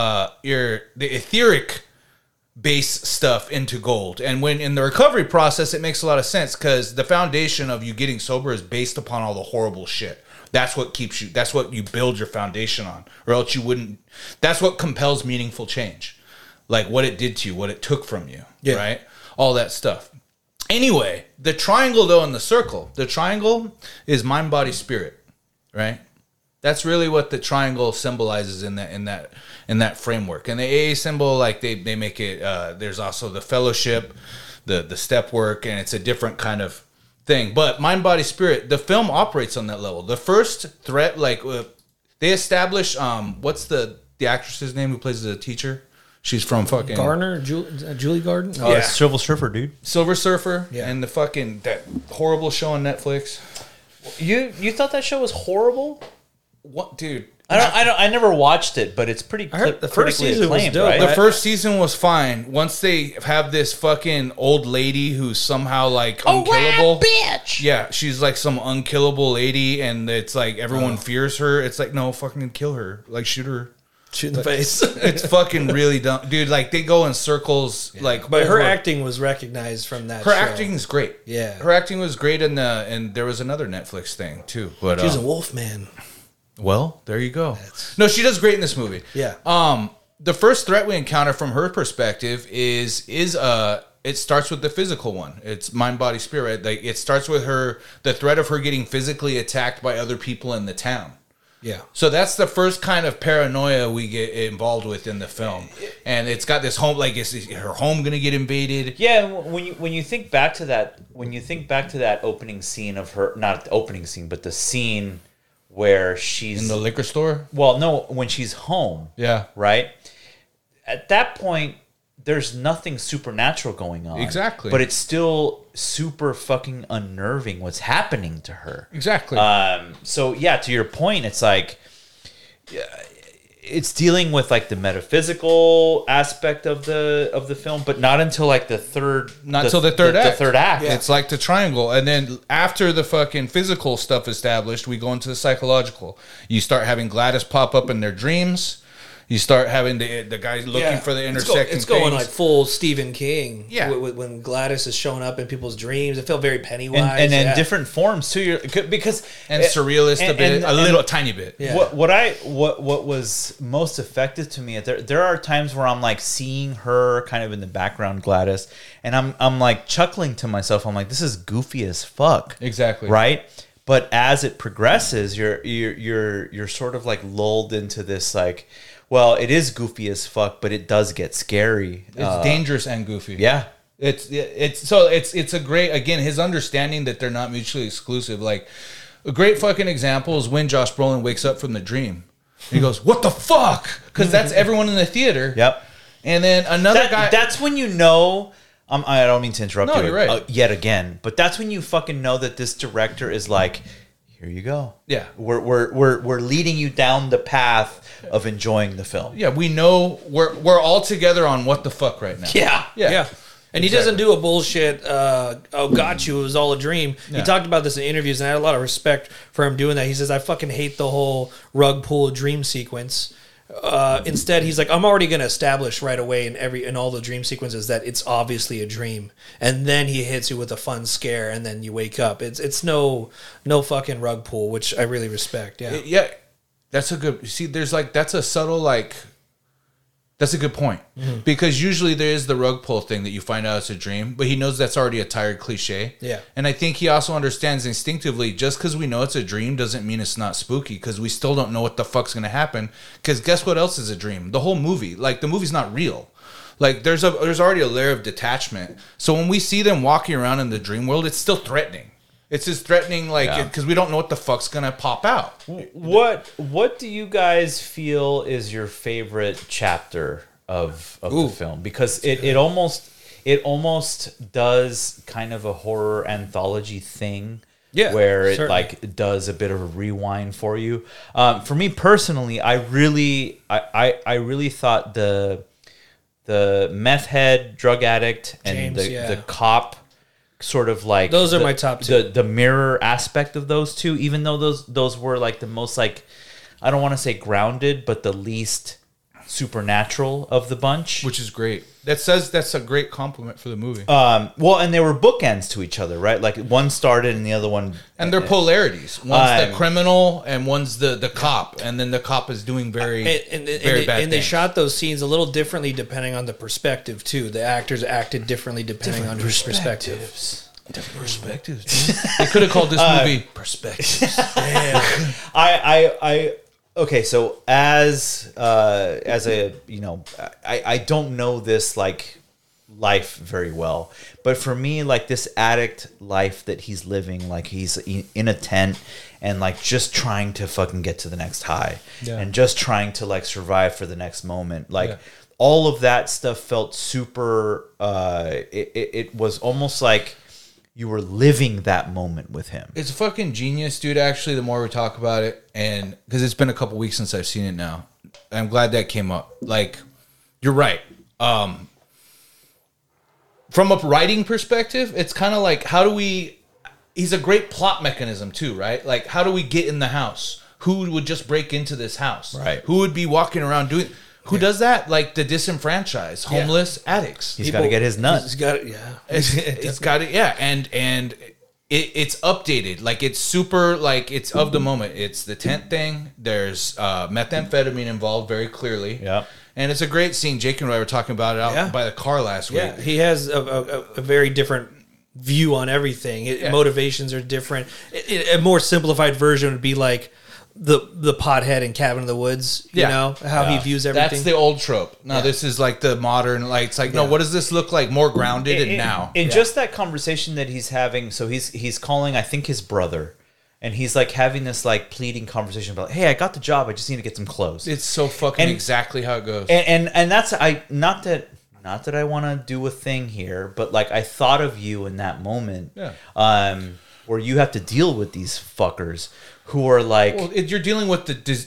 the etheric base stuff into gold. And when in the recovery process, it makes a lot of sense, because the foundation of you getting sober is based upon all the horrible shit. That's what keeps you, that's what you build your foundation on, or else you wouldn't. That's what compels meaningful change. Like what it did to you, what it took from you, right? All that stuff. Anyway, the triangle though and the circle. The triangle is mind, body, spirit, right? That's really what the triangle symbolizes in that framework. And the AA symbol, like they make it. There's also the fellowship, the step work, and it's a different kind of thing. But mind, body, spirit. The film operates on that level. The first threat, like they establish. What's the actress's name who plays the teacher? She's from fucking Garner, Julie Garden. Oh, it's Silver Surfer, dude. Silver Surfer, Yeah. and the fucking that horrible show on Netflix. You thought that show was horrible? What, dude? I never watched it, but it's pretty. I heard the first critically season was acclaimed, dope. right? The first season was fine. Once they have this fucking old lady who's somehow like unkillable. bitch. Yeah, she's like some unkillable lady, and it's like everyone fears her. It's like, no, fucking kill her. Like, shoot her. Shoot in the face. It's fucking really dumb. Dude, like, they go in circles. Like, But her over- acting was recognized from that Her show. acting is great. Yeah. Her acting was great, and there was another Netflix thing, too. But, She was a wolf man. well, there you go. No, she does great in this movie. Yeah. The first threat we encounter from her perspective is it starts with the physical one. It's mind, body, spirit. Like, it starts with the threat of her getting physically attacked by other people in the town. Yeah. So that's the first kind of paranoia we get involved with in the film, and it's got this home, like, is her home going to get invaded? Yeah, when you think back to that, opening scene of her, not the opening scene, but the scene where she's In the liquor store? well, no, when she's home, Yeah. right? At that point, there's nothing supernatural going on. Exactly. But it's still super fucking unnerving what's happening to her. Exactly. So yeah, to your point, it's like it's dealing with like the metaphysical aspect of the film, but not until like the third act. The third act. It's like the triangle. And then after the fucking physical stuff established, we go into the psychological. You start having Gladys pop up in their dreams. You start having the guys looking for the intersecting It's going things. like full Stephen King. Yeah. When Gladys is showing up in people's dreams, it felt very Pennywise. and in yeah. different forms too. Because and surrealist a bit, a tiny bit. Yeah. What was most effective to me? There are times where I'm like seeing her kind of in the background, Gladys, and I'm like chuckling to myself. I'm like, this is goofy as fuck. Exactly. Right. But as it progresses, you're sort of like lulled into this like, well, it is goofy as fuck, but it does get scary. It's dangerous and goofy. Yeah. It's a great, again, his understanding that they're not mutually exclusive. Like, a great fucking example is when Josh Brolin wakes up from the dream. And he goes, "What the fuck?" Because that's everyone in the theater. Yep. And then another guy. That's when you know. I don't mean to interrupt No, you you're right. Yet again, but that's when you fucking know that this director is like, here you go. Yeah. We're leading you down the path of enjoying the film. Yeah, we know we're all together on what the fuck right now. Yeah. Yeah. And he doesn't do a bullshit, got you, it was all a dream. He talked about this in interviews, and I had a lot of respect for him doing that. He says, I fucking hate the whole rug pull dream sequence. Instead, he's like, I'm already going to establish right away in all the dream sequences that it's obviously a dream. And then he hits you with a fun scare, and then you wake up. It's no fucking rug pull, which I really respect. Yeah. Yeah, that's a good. See, there's like that's a subtle like That's a good point. Because usually there is the rug pull thing that you find out it's a dream, but he knows that's already a tired cliche. Yeah. And I think he also understands instinctively, just because we know it's a dream doesn't mean it's not spooky, because we still don't know what the fuck's going to happen. Because guess what else is a dream? The whole movie. Like, the movie's not real. Like, there's already a layer of detachment. So when we see them walking around in the dream world, it's still threatening. It's just threatening, like, because we don't know what the fuck's gonna pop out. What do you guys feel is your favorite chapter of the film? Because it almost does kind of a horror anthology thing. Yeah, where it certainly. like does a bit of a rewind for you. For me personally, I really thought the meth head, drug addict, and James, the cop sort of like Those are my top two. The mirror aspect of those two, even though those were like the most, like, I don't want to say grounded, but the least supernatural of the bunch. Which is great. That's a great compliment for the movie. Well, and they were bookends to each other, right? Like one started and the other one. And they're polarities. One's the criminal and one's the cop. And then the cop is doing very bad And things. they shot those scenes a little differently depending on the perspective too. The actors acted differently depending on whose perspective. Different perspectives, dude. They could have called this movie Perspectives. I okay, so as a, you know, I don't know this like life very well, but for me, like, this addict life that he's living, like he's in a tent and like just trying to fucking get to the next high and just trying to like survive for the next moment, like all of that stuff felt super it was almost like you were living that moment with him. It's a fucking genius, dude, actually, the more we talk about it. And because it's been a couple weeks since I've seen it now. I'm glad that came up. Like, you're right. From a writing perspective, it's kind of like, how do we... He's a great plot mechanism, too, right? Like, how do we get in the house? Who would just break into this house? Right. Who would be walking around doing... Who does that? Like the disenfranchised, homeless addicts. He's got to get his nut. He's got it, yeah. It's got it, yeah, and it's updated. Like, it's super, like, it's of the moment. It's the tent thing. There's methamphetamine involved very clearly. Yeah, and it's a great scene. Jake and I were talking about it out by the car last week. Yeah, he has a very different view on everything. Motivations are different. A more simplified version would be like the pothead in Cabin in the Woods, you know, how he views everything. That's the old trope. Now this is like the modern, like, it's like, no, what does this look like? More grounded and now. In just that conversation that he's having, so he's calling, I think, his brother, and he's like having this like pleading conversation about, hey, I got the job, I just need to get some clothes. It's so fucking exactly how it goes. And that's not that I want to do a thing here, but like I thought of you in that moment, where you have to deal with these fuckers who are like, well, you're dealing with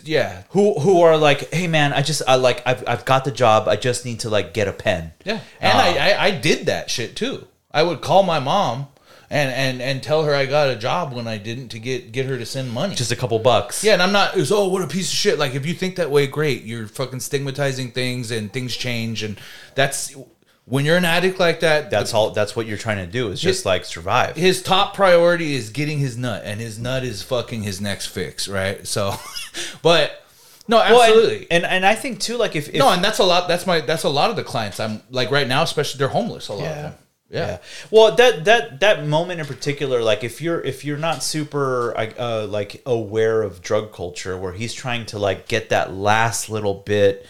who are like, hey man, I've got the job, I just need to like get a pen. Yeah, and I did that shit too. I would call my mom and tell her I got a job when I didn't, to get her to send money. Just a couple bucks. Yeah, and I'm not, it was, oh, what a piece of shit. Like, if you think that way, great. You're fucking stigmatizing things, and things change, and that's... When you're an addict like that, that's what you're trying to do, is just like survive. His top priority is getting his nut, and his nut is fucking his next fix, right? So, but no, absolutely. Well, and I think too, like if no, and that's a lot. That's a lot of the clients I'm like right now, especially they're homeless. A lot of them. Yeah. Well, that moment in particular, like if you're not super like aware of drug culture, where he's trying to like get that last little bit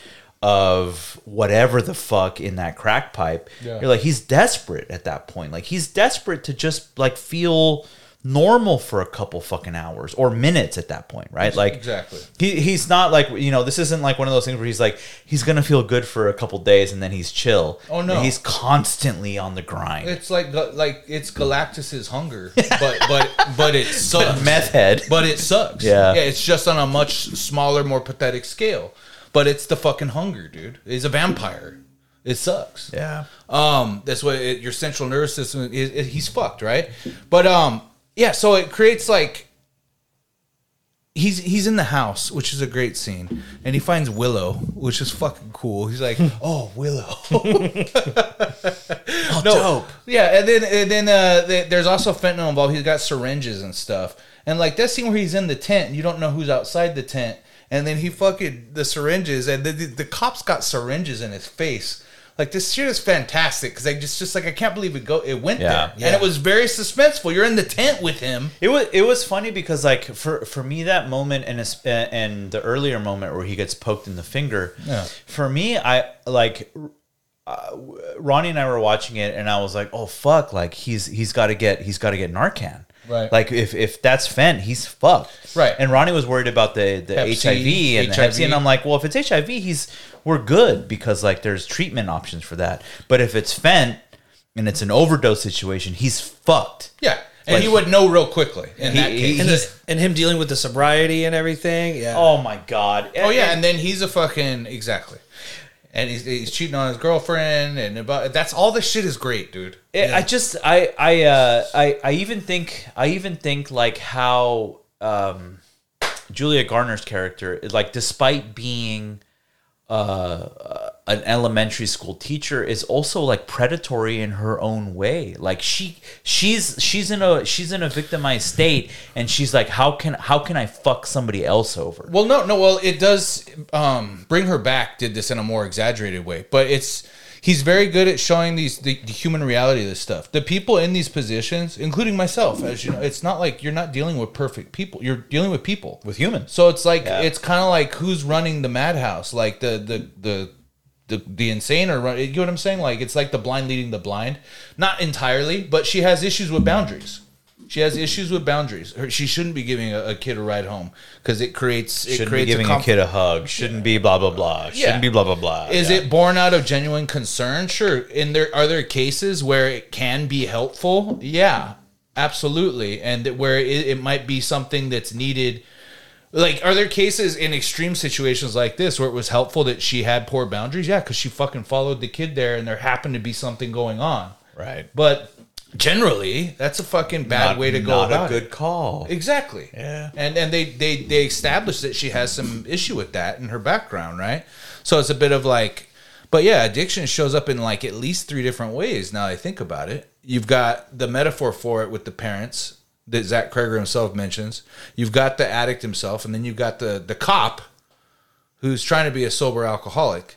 of whatever the fuck in that crack pipe, you're like, he's desperate at that point. Like, he's desperate to just like feel normal for a couple fucking hours or minutes at that point, right? Like, exactly. He's not like, you know, this isn't like one of those things where he's like, he's gonna feel good for a couple days and then he's chill. Oh no, he's constantly on the grind. It's like it's Galactus's hunger, but it sucks. Meth head, but it sucks. Yeah, it's just on a much smaller, more pathetic scale. But it's the fucking hunger, dude. He's a vampire. It sucks. Yeah. That's what your central nervous system is. He's fucked, right? But yeah. So it creates like he's in the house, which is a great scene, and he finds Willow, which is fucking cool. He's like, oh, Willow. Dope. Yeah, and then there's also fentanyl involved. He's got syringes and stuff, and like that scene where he's in the tent, and you don't know who's outside the tent. and then he fucking the syringes, and the cops got syringes in his face. Like, this shit is fantastic because I just like, I can't believe it went there, and it was very suspenseful. You're in the tent with him. It was funny because like for me that moment and the earlier moment where he gets poked in the finger, for me I like Ronnie and I were watching it and I was like, oh fuck, like he's got to get Narcan. Right. Like if that's Fent, he's fucked. Right. And Ronnie was worried about the Hep C, HIV and the Hep C, and I'm like, well, if it's HIV, we're good because like there's treatment options for that. But if it's Fent and it's an overdose situation, he's fucked. Yeah. And Like, he would know real quickly in that case. And him dealing with the sobriety and everything. Yeah. Oh my god. Oh yeah, and then he's a fucking exactly. And he's cheating on his girlfriend, and that's all this shit is great, dude. I even think like how Julia Garner's character, like, despite being an elementary school teacher, is also like predatory in her own way. Like she's in a victimized state, and she's like, how can I fuck somebody else over? Well, no. Well, it does Bring Her Back did this in a more exaggerated way, but he's very good at showing the human reality of this stuff. The people in these positions, including myself, as you know, it's not like you're not dealing with perfect people. You're dealing with people, With humans. So it's like it's kind of like who's running the madhouse, like the insane, or you know what I'm saying? Like, it's like the blind leading the blind. Not entirely, but she has issues with boundaries. She shouldn't be giving a kid a ride home because it creates Be giving a kid a hug. Shouldn't be blah blah blah. Shouldn't be blah blah blah. Is it born out of genuine concern? Sure. Are there cases where it can be helpful? Yeah, absolutely. And where it might be something that's needed. Like, are there cases in extreme situations like this where it was helpful that she had poor boundaries? Yeah, because she fucking followed the kid there, and there happened to be something going on. Right. But generally, that's a fucking bad way to go about it. Not a good call. Exactly. Yeah. And they established that she has some issue with that in her background, right? So it's a bit of like, but yeah, addiction shows up in like at least 3 different ways. Now I think about it. You've got the metaphor for it with the parents that Zach Kreger himself mentions. You've got the addict himself, and then you've got the cop who's trying to be a sober alcoholic.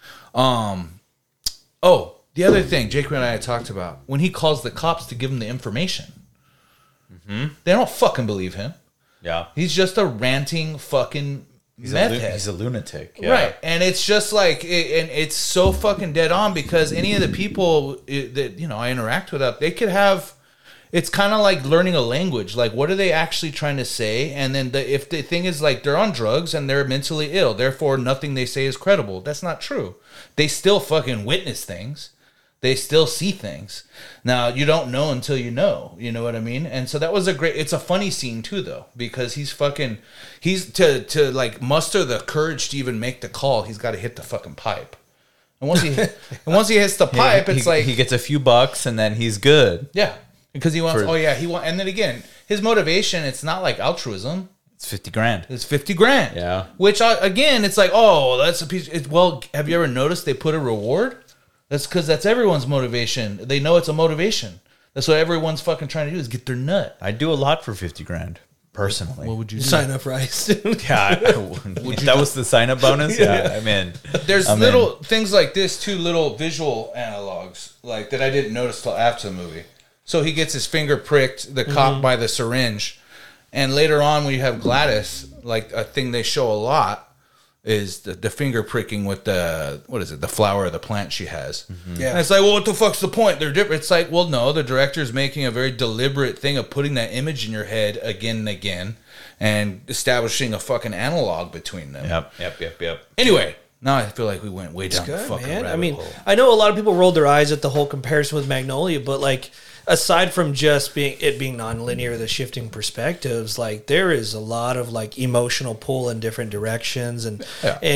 The other thing Jake and I had talked about, when he calls the cops to give him the information, they don't fucking believe him. Yeah. He's just a ranting fucking meth head. He's a lunatic. Yeah. Right. And it's just like, and it's so fucking dead on because any of the people that, you know, I interact with, they could have, it's kind of like learning a language. Like, what are they actually trying to say? And then if the thing is like they're on drugs and they're mentally ill, therefore nothing they say is credible. That's not true. They still fucking witness things. They still see things. Now, you don't know until you know. You know what I mean? And so that was it's a funny scene too, though, because he's to like muster the courage to even make the call, he's got to hit the fucking pipe. And once he hits the pipe, it's like he gets a few bucks and then he's good. Yeah. Because he wants, and then again, his motivation, it's not like altruism. It's $50,000. It's $50,000. Yeah. Which, again, it's like, oh, that's a piece. Well, have you ever noticed they put a reward? That's because that's everyone's motivation. They know it's a motivation. That's what everyone's fucking trying to do is get their nut. I do a lot for $50,000 personally. What would you do? Sign up rice. Yeah, that was the sign up bonus. Yeah, I'm in. There's little things like this too, little visual analogs like that I didn't notice till after the movie. So he gets his finger pricked, the cop by the syringe, and later on when you have Gladys, like a thing they show a lot is the finger pricking with the flower of the plant she has. Yeah. And it's like, well, what the fuck's the point? They're different. It's like, well, no, the director's making a very deliberate thing of putting that image in your head again and again and establishing a fucking analog between them. Yep. Anyway, now I feel like we went way down the Good, fucking man. rabbit I mean, hole. I know a lot of people rolled their eyes at the whole comparison with Magnolia, but like, aside from just being nonlinear, the shifting perspectives, like there is a lot of like emotional pull in different directions, and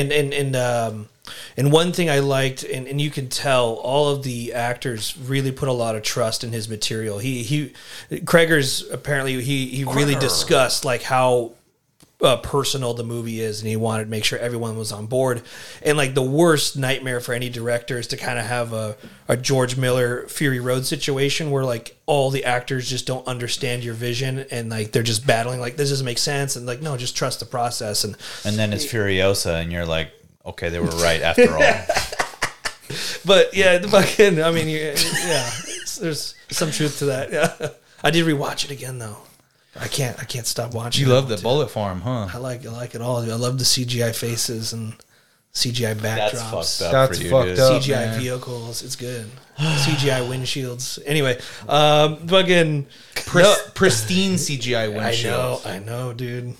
one thing I liked, and you can tell all of the actors really put a lot of trust in his material. Kreger's apparently he really discussed like how personal the movie is, and he wanted to make sure everyone was on board. And like the worst nightmare for any director is to kind of have a George Miller Fury Road situation where like all the actors just don't understand your vision, and like they're just battling like this doesn't make sense, and like no, just trust the process. And then it's Furiosa, and you're like, okay, they were right after all. But yeah, the fucking I mean yeah, there's some truth to that. Yeah, I did rewatch it again though. I can't stop watching. You it. love the Bullet Farm, huh? I like it all. I love the CGI faces and CGI backdrops. That's fucked up. That's for you, fucked dude. up. CGI man. vehicles. It's good. CGI windshields. Anyway, fucking Pristine CGI windshield. I know, dude.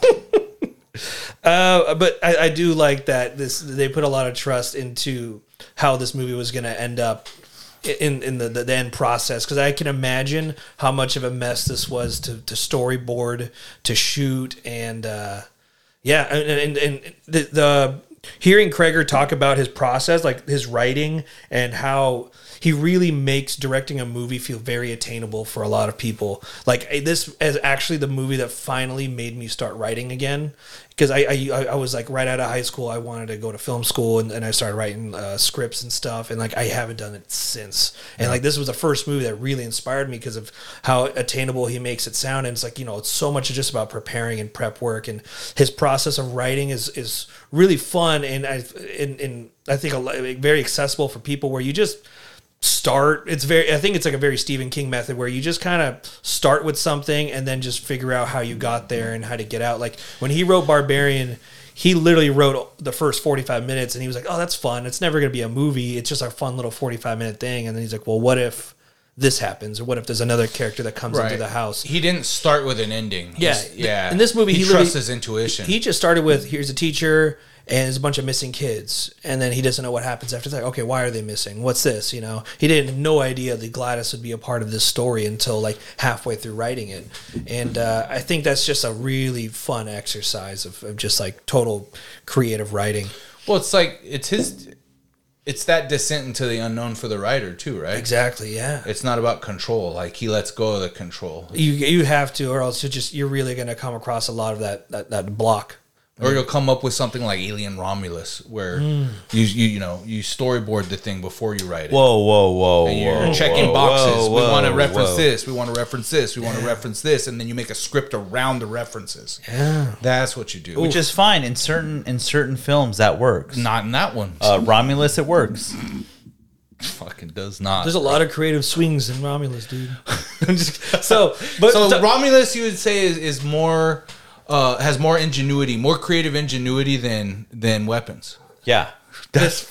But I do like that they put a lot of trust into how this movie was going to end up in the end process, because I can imagine how much of a mess this was to storyboard, to shoot, and the hearing Craig talk about his process, like his writing, and how he really makes directing a movie feel very attainable for a lot of people. Like this is actually the movie that finally made me start writing again, because I was like right out of high school, I wanted to go to film school, and I started writing scripts and stuff, and like I haven't done it since. And like this was the first movie that really inspired me because of how attainable he makes it sound. And it's like, it's so much just about preparing and prep work, and his process of writing is really fun, and I think very accessible for people, where you just start. I think it's like a very Stephen King method, where you just kind of start with something and then just figure out how you got there and how to get out. Like when he wrote Barbarian, he literally wrote the first 45 minutes and he was like, oh, that's fun. It's never going to be a movie. It's just a fun little 45-minute thing. And then he's like, well, what if this happens? Or what if there's another character that comes into the house? He didn't start with an ending. Yeah. In this movie, he trusts his intuition. He just started with, here's a teacher and there's a bunch of missing kids, and then he doesn't know what happens after that. Okay, why are they missing? What's this? He didn't have no idea that Gladys would be a part of this story until like halfway through writing it. And I think that's just a really fun exercise of just like total creative writing. Well, it's like it's that descent into the unknown for the writer too, right? Exactly. Yeah. It's not about control. Like he lets go of the control. You have to, or else you're really going to come across a lot of that block. Or you'll come up with something like Alien Romulus, where you storyboard the thing before you write it. Whoa! And you're checking boxes. We want to reference this. We want to reference this. We want to reference this, and then you make a script around the references. Yeah, that's what you do. Which is fine in certain films that works. Not in that one. Romulus, it works. Fucking does not. There's a lot of creative swings in Romulus, dude. So Romulus, you would say, is more. Has more ingenuity, more creative ingenuity than Weapons. Yeah. That's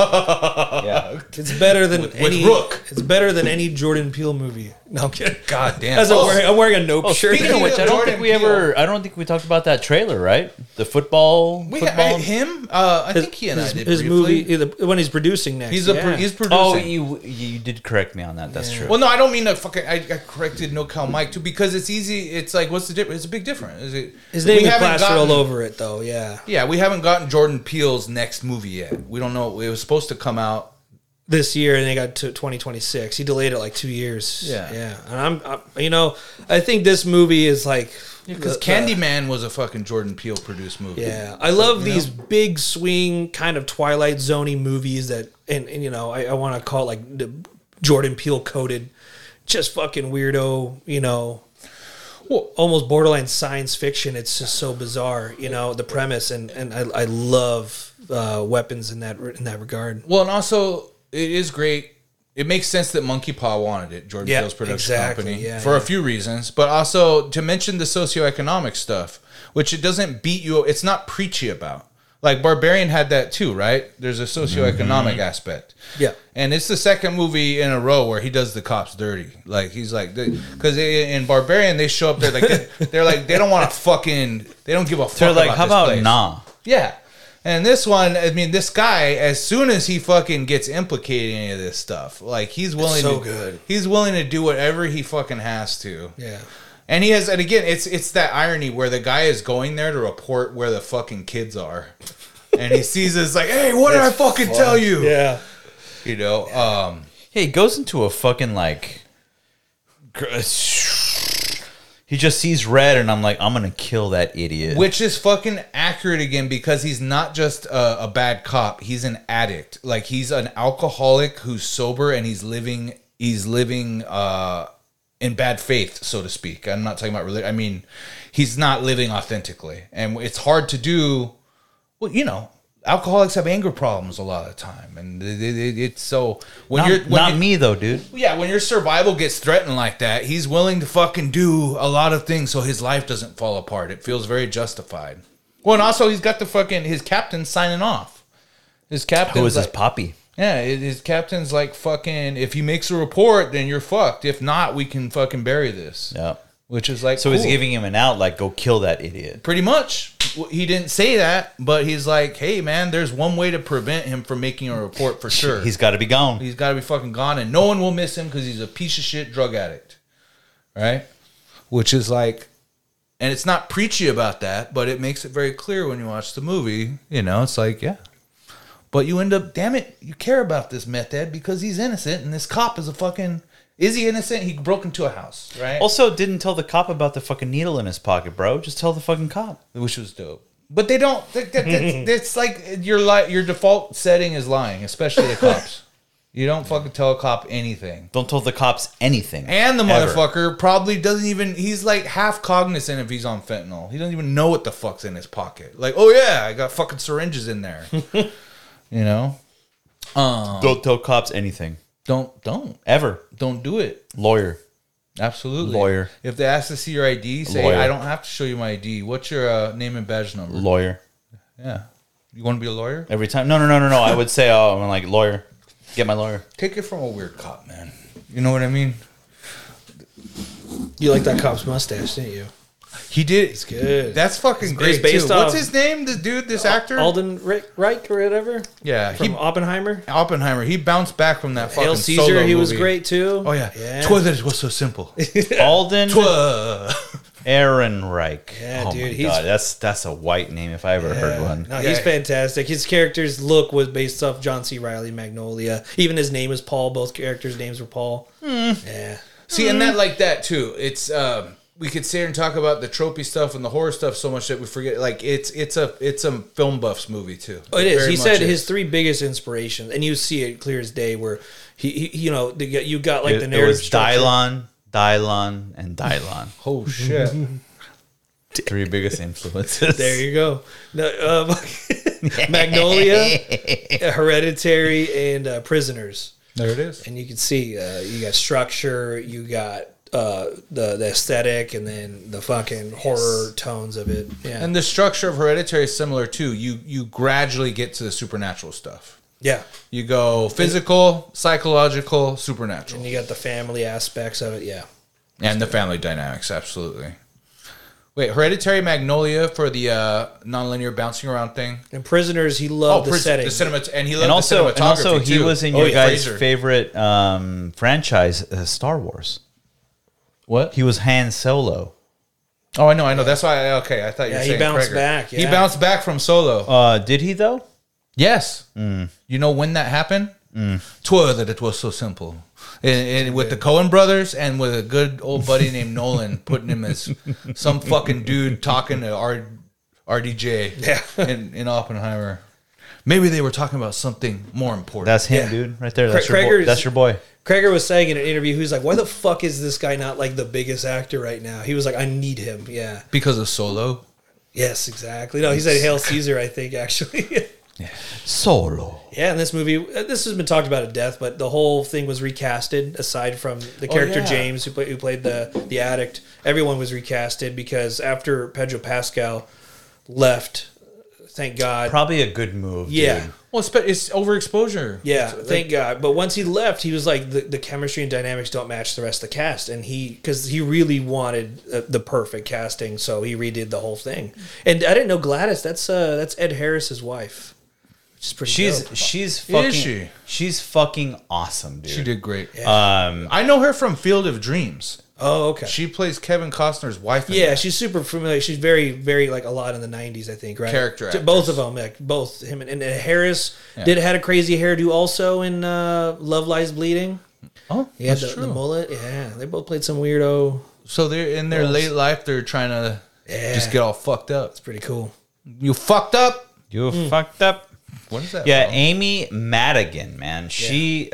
Yeah. It's better than with any Rook. It's better than any Jordan Peele movie. No, I'm kidding. God damn. I'm wearing a Nope shirt. Speaking of which, I don't think we talked about that trailer, right? The football. Him? I think he and I did his briefly. movie when he's producing next. He's producing. Oh, you did correct me on that. That's true. Well, no, I don't mean to fucking. I corrected No Cal Mike too, because it's easy. It's like, what's the difference? It's a big difference. His name is plastered all over it, though. Yeah. Yeah, we haven't gotten Jordan Peele's next movie yet. We don't know. It was supposed to come out this year, and they got to 2026. He delayed it like 2 years. Yeah. And I think this movie is like because Candyman was a fucking Jordan Peele produced movie. Yeah, I love these big swing kind of Twilight Zone-y movies that, and I want to call it like the Jordan Peele coded, just fucking weirdo, well, almost borderline science fiction. It's just so bizarre, the premise, and I love Weapons in that regard. Well, and also it is great. It makes sense that Monkey Paw wanted it, Jordan Peele's production company, for a few reasons, but also to mention the socioeconomic stuff, which it doesn't beat you. It's not preachy about. Like Barbarian had that too, right? There's a socioeconomic aspect. Yeah. And it's the second movie in a row where he does the cops dirty. Like he's like, because in Barbarian they show up there like they're like they don't want to fucking, they don't give a fuck. They're like, about how this about place. nah? Yeah. And this one, I mean, this guy, as soon as he fucking gets implicated in any of this stuff, like he's willing he's willing to do whatever he fucking has to. Yeah. And he has, and again, it's that irony where the guy is going there to report where the fucking kids are. And he sees this like, hey, what did I fucking tell you? Yeah. He goes into a fucking like He just sees red, and I'm like, I'm gonna kill that idiot. Which is fucking accurate again, because he's not just a bad cop. He's an addict. Like, he's an alcoholic who's sober, and he's living in bad faith, so to speak. I'm not talking about religion. I mean, he's not living authentically, and it's hard to do. Well, you know, alcoholics have anger problems a lot of the time, and it's so not me though, dude. Yeah, when your survival gets threatened like that, he's willing to fucking do a lot of things so his life doesn't fall apart. It feels very justified. Well, and also he's got his captain signing off. His captain Who is his poppy? Yeah, his captain's like, fucking, if he makes a report, then you're fucked. If not, we can fucking bury this. Yeah. Which is like, So cool. he's giving him an out, like, go kill that idiot. Pretty much. He didn't say that, but he's like, hey, man, there's one way to prevent him from making a report for sure. He's got to be gone. He's got to be fucking gone, and no one will miss him because he's a piece of shit drug addict. Right? Which is like, and it's not preachy about that, but it makes it very clear when you watch the movie. You know, it's like, yeah. But you end up, damn it, you care about this meth head because he's innocent, and this cop is a fucking... Is he innocent? He broke into a house, right? Also, didn't tell the cop about the fucking needle in his pocket, bro. Just tell the fucking cop. Which was dope. But they don't... It's like your default setting is lying, especially the cops. You don't fucking tell a cop anything. Don't tell the cops anything. And the ever. motherfucker probably doesn't even... He's like half cognizant if he's on fentanyl. He doesn't even know what the fuck's in his pocket. Like, oh yeah, I got fucking syringes in there. You know? Don't tell cops anything. Don't Ever. do it. Lawyer. Absolutely. Lawyer. If they ask to see your ID, say, Lawyer. I don't have to show you my ID. What's your name and badge number? Lawyer. Yeah. You want to be a lawyer? Every time. No. I would say, oh, I'm like, lawyer. Get my lawyer. Take it from a weird cop, man. You know what I mean? You like that cop's mustache, didn't you? He did. It's good. That's fucking great, based too. off- What's his name? This dude, this actor? Alden Reich or whatever. Yeah. From Oppenheimer. Oppenheimer. He bounced back from that fucking Hail Caesar, Solo he was movie. great too. Oh, yeah. Yeah. Twas that it was so simple. Alden Twa. Ehrenreich. Yeah, oh dude, my he's- God, that's a white name if I ever heard one. No, Yeah. he's fantastic. His character's look was based off John C. Reilly, Magnolia. Even his name is Paul. Both characters' names were Paul. Yeah. See, and that like that, too. It's... we could sit here and talk about the tropey stuff and the horror stuff so much that we forget. Like, it's a film buffs movie, too. Oh, it is. Very He much said is. his three biggest inspirations, and you see it clear as day, where he you know, you got like the It narrative was structure. Dylon, and Dylon. Oh, shit. Three biggest influences. There you go. No, Magnolia, Hereditary, and Prisoners. There it is. And you can see you got structure, you got the aesthetic, and then the fucking horror tones of it. Yeah, And the structure of Hereditary is similar too. You gradually get to the supernatural stuff. yeah. You go physical, psychological, supernatural, And you got the family aspects of it. Yeah, and the family dynamics. Absolutely. Wait, Hereditary, Magnolia for the nonlinear bouncing around thing. and Prisoners, he loved the setting. the cinema, and he loved And also, the cinematography he too. was in Oh, your yeah, guys' Fraser. favorite franchise, Star Wars. What? He was Han Solo. Oh, I know. That's why. I thought you were Yeah, he saying bounced Krager. back, He yeah. bounced back from Solo. Did he though? Yes. You know when that happened? Twa that it was so simple. And with the Coen brothers and with a good old buddy named Nolan putting him as some fucking dude talking to RDJ in Oppenheimer. Maybe they were talking about something more important. That's him, Yeah. dude, right there. That's your boy. Krager's- That's your boy. Krager was saying in an interview, he was like, "Why the fuck is this guy not like the biggest actor right now?" He was like, "I need him." Yeah. because of Solo. Yes, exactly. No, he said Hail Caesar, I think, actually. Solo. Yeah, and this movie, this has been talked about to death, but the whole thing was recasted. Aside from the character yeah. James, who played the addict, everyone was recasted because after Pedro Pascal left, thank God. Probably a good move. Yeah. dude. Well, it's overexposure. Yeah, thank God. But once he left, he was like, the chemistry and dynamics don't match the rest of the cast, and because he really wanted the perfect casting, so he redid the whole thing. And I didn't know Gladys. That's Ed Harris's wife, which is pretty. dope. She's fucking. she? She's fucking awesome, dude. She did great. Um, I know her from Field of Dreams. Oh, okay. She plays Kevin Costner's wife. in Yeah, that. she's super familiar. She's very, very like a lot in the '90s, I think. Right, Character Both actress. of them, like, both him and Harris had a crazy hairdo also in Love Lies Bleeding. Oh, He had that's the true. mullet. Yeah, they both played some weirdo So they're in their late life. They're trying to just get all fucked up. It's pretty cool. You fucked up. You fucked up. What is that? Yeah, from? Amy Madigan, man. She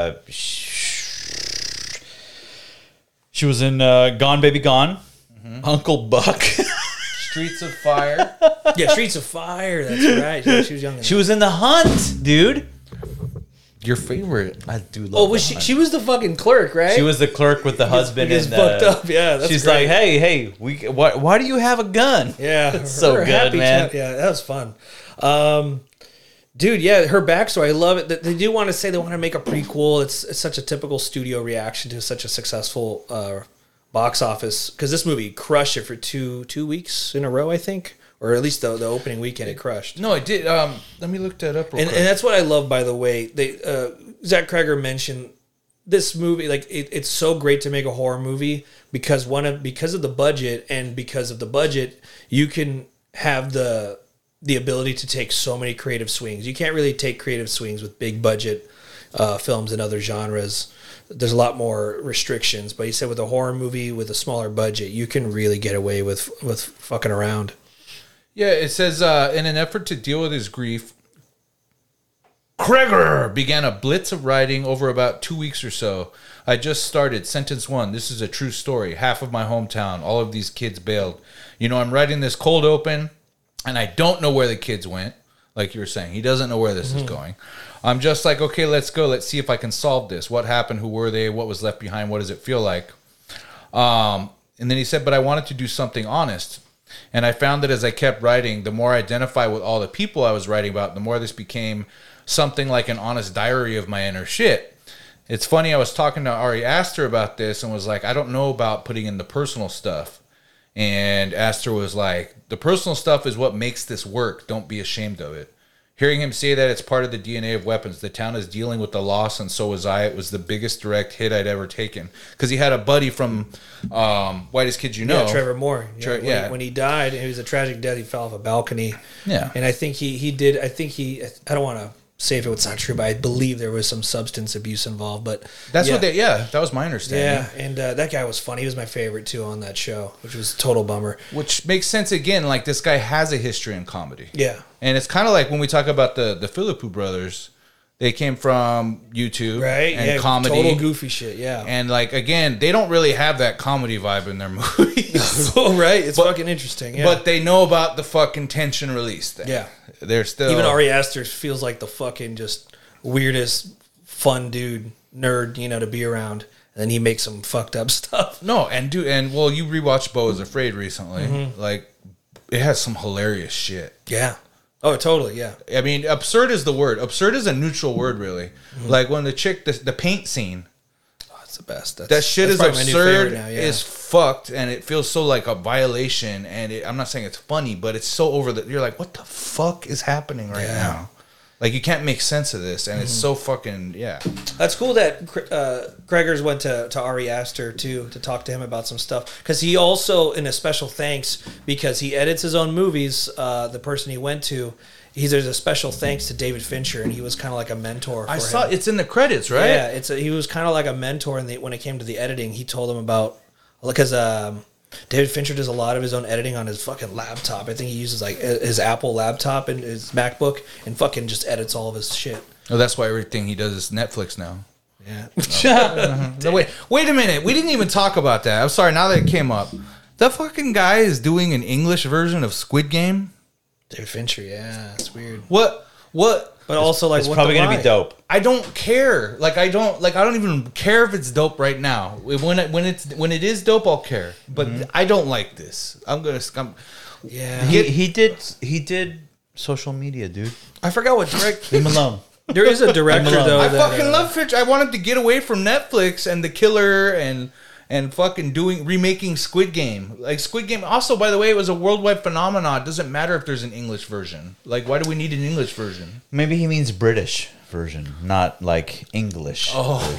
was in Gone Baby Gone, Uncle Buck. Streets of Fire. Yeah, Streets of Fire. That's right. Yeah, she was young. She was in The Hunt, dude. Your favorite. I do love. Oh, was she? She was the fucking clerk, right? She was the clerk with the husband. Gets and fucked up. Yeah, that's she's great. like, hey, why do you have a gun? Yeah, It's so her good, happy man. chat- Yeah, that was fun. Dude, yeah, her backstory, I love it. They do want to say they want to make a prequel. It's such a typical studio reaction to such a successful box office, because this movie crushed it for two weeks in a row, I think, or at least the opening weekend it crushed. No, it did. Let me look that up real And quick. that's what I love, by the way. They Zach Kreger mentioned this movie, like it's so great to make a horror movie because of the budget, and because of the budget, you can have the ability to take so many creative swings. You can't really take creative swings with big budget films and other genres. There's a lot more restrictions. But he said with a horror movie with a smaller budget, you can really get away with fucking around. Yeah, it says, in an effort to deal with his grief, Kreger began a blitz of writing over about 2 weeks or so. I just started. Sentence 1. This is a true story. Half of my hometown. All of these kids bailed. You know, I'm writing this cold open, and I don't know where the kids went. Like you were saying, he doesn't know where this is going. I'm just like, okay, let's go. Let's see if I can solve this. What happened? Who were they? What was left behind? What does it feel like? And then he said, but I wanted to do something honest. And I found that as I kept writing, the more I identify with all the people I was writing about, the more this became something like an honest diary of my inner shit. It's funny, I was talking to Ari Aster about this and was like, I don't know about putting in the personal stuff. And Aster was like, the personal stuff is what makes this work. Don't be ashamed of it. Hearing him say that it's part of the DNA of weapons, the town is dealing with the loss, and so was I. It was the biggest direct hit I'd ever taken. Because he had a buddy from Whitest Kids You Know. Yeah, Trevor Moore. When he died, it was a tragic death. He fell off a balcony. Yeah. And I think he did. I don't want to say if it's not true, but I believe there was some substance abuse involved. But That's what that was my understanding. Yeah, and that guy was funny. He was my favorite too on that show, which was a total bummer. Which makes sense again. Like, this guy has a history in comedy. Yeah. And it's kind of like when we talk about the Philippou brothers, they came from YouTube, Right? And yeah, comedy, total goofy shit. Yeah. and like again, they don't really have that comedy vibe in their movies, Oh, right. It's fucking interesting. Yeah. but they know about the fucking tension release thing. Yeah. They're still Even Ari Aster feels like the fucking just weirdest fun dude, nerd, to be around. And then he makes some fucked up stuff. no, and well, you rewatched Beau is Afraid recently, like it has some hilarious shit. Yeah. Oh, totally. Yeah. I mean, absurd is the word. Absurd is a neutral word, really. Like when the chick, the paint scene. Oh, it's the best. That shit that's is probably my new absurd, favorite now, yeah. is fucked, and it feels so like a violation. And I'm not saying it's funny, but it's so over that you're like, what the fuck is happening right now? Like, you can't make sense of this, and it's so fucking That's cool that Gregors went to Ari Aster too to talk to him about some stuff, because he also, in a special thanks, because he edits his own movies. The person he went to, there's a special thanks to David Fincher, and he was kind of like a mentor. For I saw him. it's in the credits, right? Yeah, he was kind of like a mentor, and when it came to the editing, he told him about, because David Fincher does a lot of his own editing on his fucking laptop. I think he uses like his Apple laptop and his MacBook, and fucking just edits all of his shit. Oh, that's why everything he does is Netflix now. Yeah. No, wait a minute. We didn't even talk about that. I'm sorry. Now that it came up, the fucking guy is doing an English version of Squid Game. David Fincher, yeah, it's weird. What? But also, like, It's what probably the gonna be why? dope. I don't care. I don't even care if it's dope right now. When it is dope, I'll care. But I don't like this. Yeah, He did social media, dude. I forgot what direct. Leave him alone. There is a director though. I that, fucking love Fincher. I wanted to get away from Netflix and The Killer and fucking remaking Squid Game. Like, Squid Game, also, by the way, it was a worldwide phenomenon. It doesn't matter if there's an English version. Like, why do we need an English version? Maybe he means British version, not like English.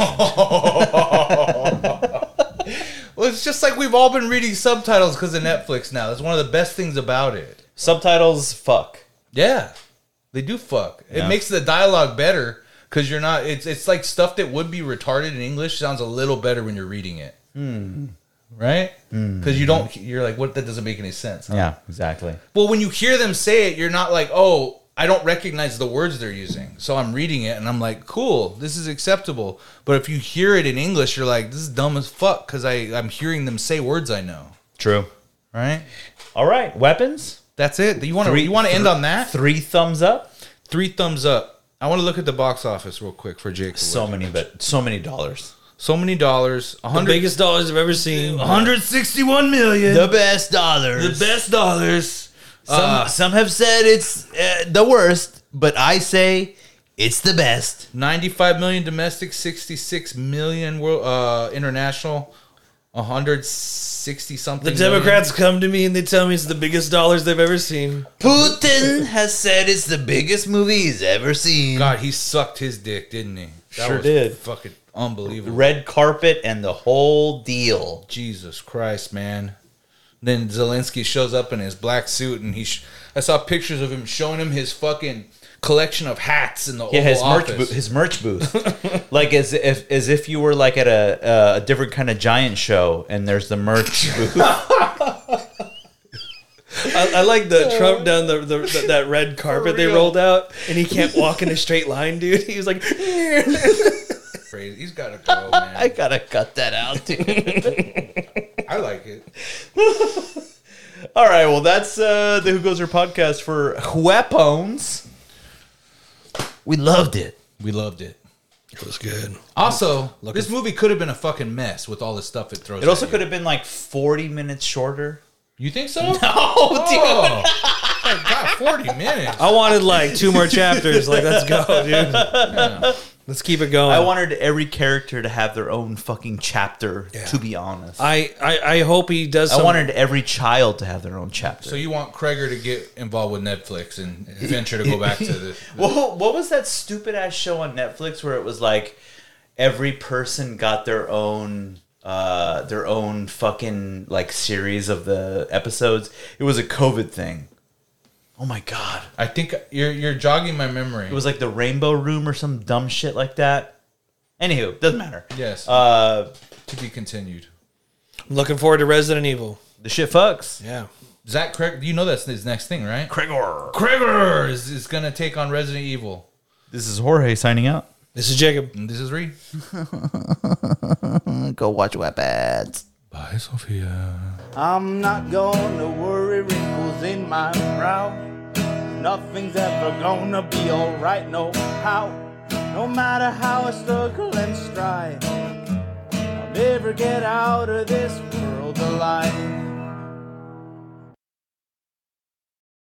Well, it's just like we've all been reading subtitles because of Netflix now. That's one of the best things about it. Subtitles, fuck. Yeah, they do fuck. Yeah. It makes the dialogue better because you're not. It's like stuff that would be retarded in English sounds a little better when you're reading it. right? Because you're like, what? That doesn't make any sense. Huh? Yeah, exactly. Well, when you hear them say it, you're not like, oh, I don't recognize the words they're using. So I'm reading it and I'm like, cool, this is acceptable. But if you hear it in English, you're like, this is dumb as fuck because I'm hearing them say words I know. True. Right? All right, weapons. That's it. You want to end on that? 3 thumbs up. 3 thumbs up. I want to look at the box office real quick for Jake. So many dollars. So many dollars. The biggest dollars I've ever seen. 161 million. The best dollars. The best dollars. Some have said it's the worst, but I say it's the best. 95 million domestic, 66 million world, international, 160 something. The Democrats come to me and they tell me it's the biggest dollars they've ever seen. Putin has said it's the biggest movie he's ever seen. God, he sucked his dick, didn't he? That Sure was did. Fucking unbelievable. Red carpet and the whole deal. Jesus Christ, man. Then Zelensky shows up in his black suit, and I saw pictures of him showing him his fucking collection of hats in the Oval Office. His merch booth, like as if you were like at a different kind of giant show, and there's the merch booth. I like the Trump down that red carpet they rolled out, and he can't walk in a straight line, dude. He was like, Crazy. He's got to go, man. I gotta cut that out, dude. I like it. All right, well, that's the Who Goes Her podcast for Weapons. We loved it. We loved it. it was good. Also, this movie could have been a fucking mess with all the stuff it throws. It also at could you. have been like 40 minutes shorter. You think so? Oh, dude. Oh, my God, 40 minutes. I wanted like 2 more chapters. Like, let's go, dude. Yeah. Let's keep it going. I wanted every character to have their own fucking chapter, to be honest. I hope he does. I wanted every child to have their own chapter. So you want Kreger to get involved with Netflix and Venture to go back to the Well, what was that stupid ass show on Netflix where it was like every person got their own fucking like series of the episodes? It was a COVID thing. Oh my God. I think you're jogging my memory. It was like the Rainbow Room or some dumb shit like that. Anywho, doesn't matter. Yes. To be continued. I'm looking forward to Resident Evil. The shit fucks. Yeah. Zach Kreger, you know that's his next thing, right? Kreger is going to take on Resident Evil. This is Jorge signing out. This is Jacob. And this is Reed. Go watch Weapons. Bye, Sophia. I'm not gonna worry, wrinkles in my brow. Nothing's ever gonna be alright, no how. No matter how I struggle and strive, I'll never get out of this world alive.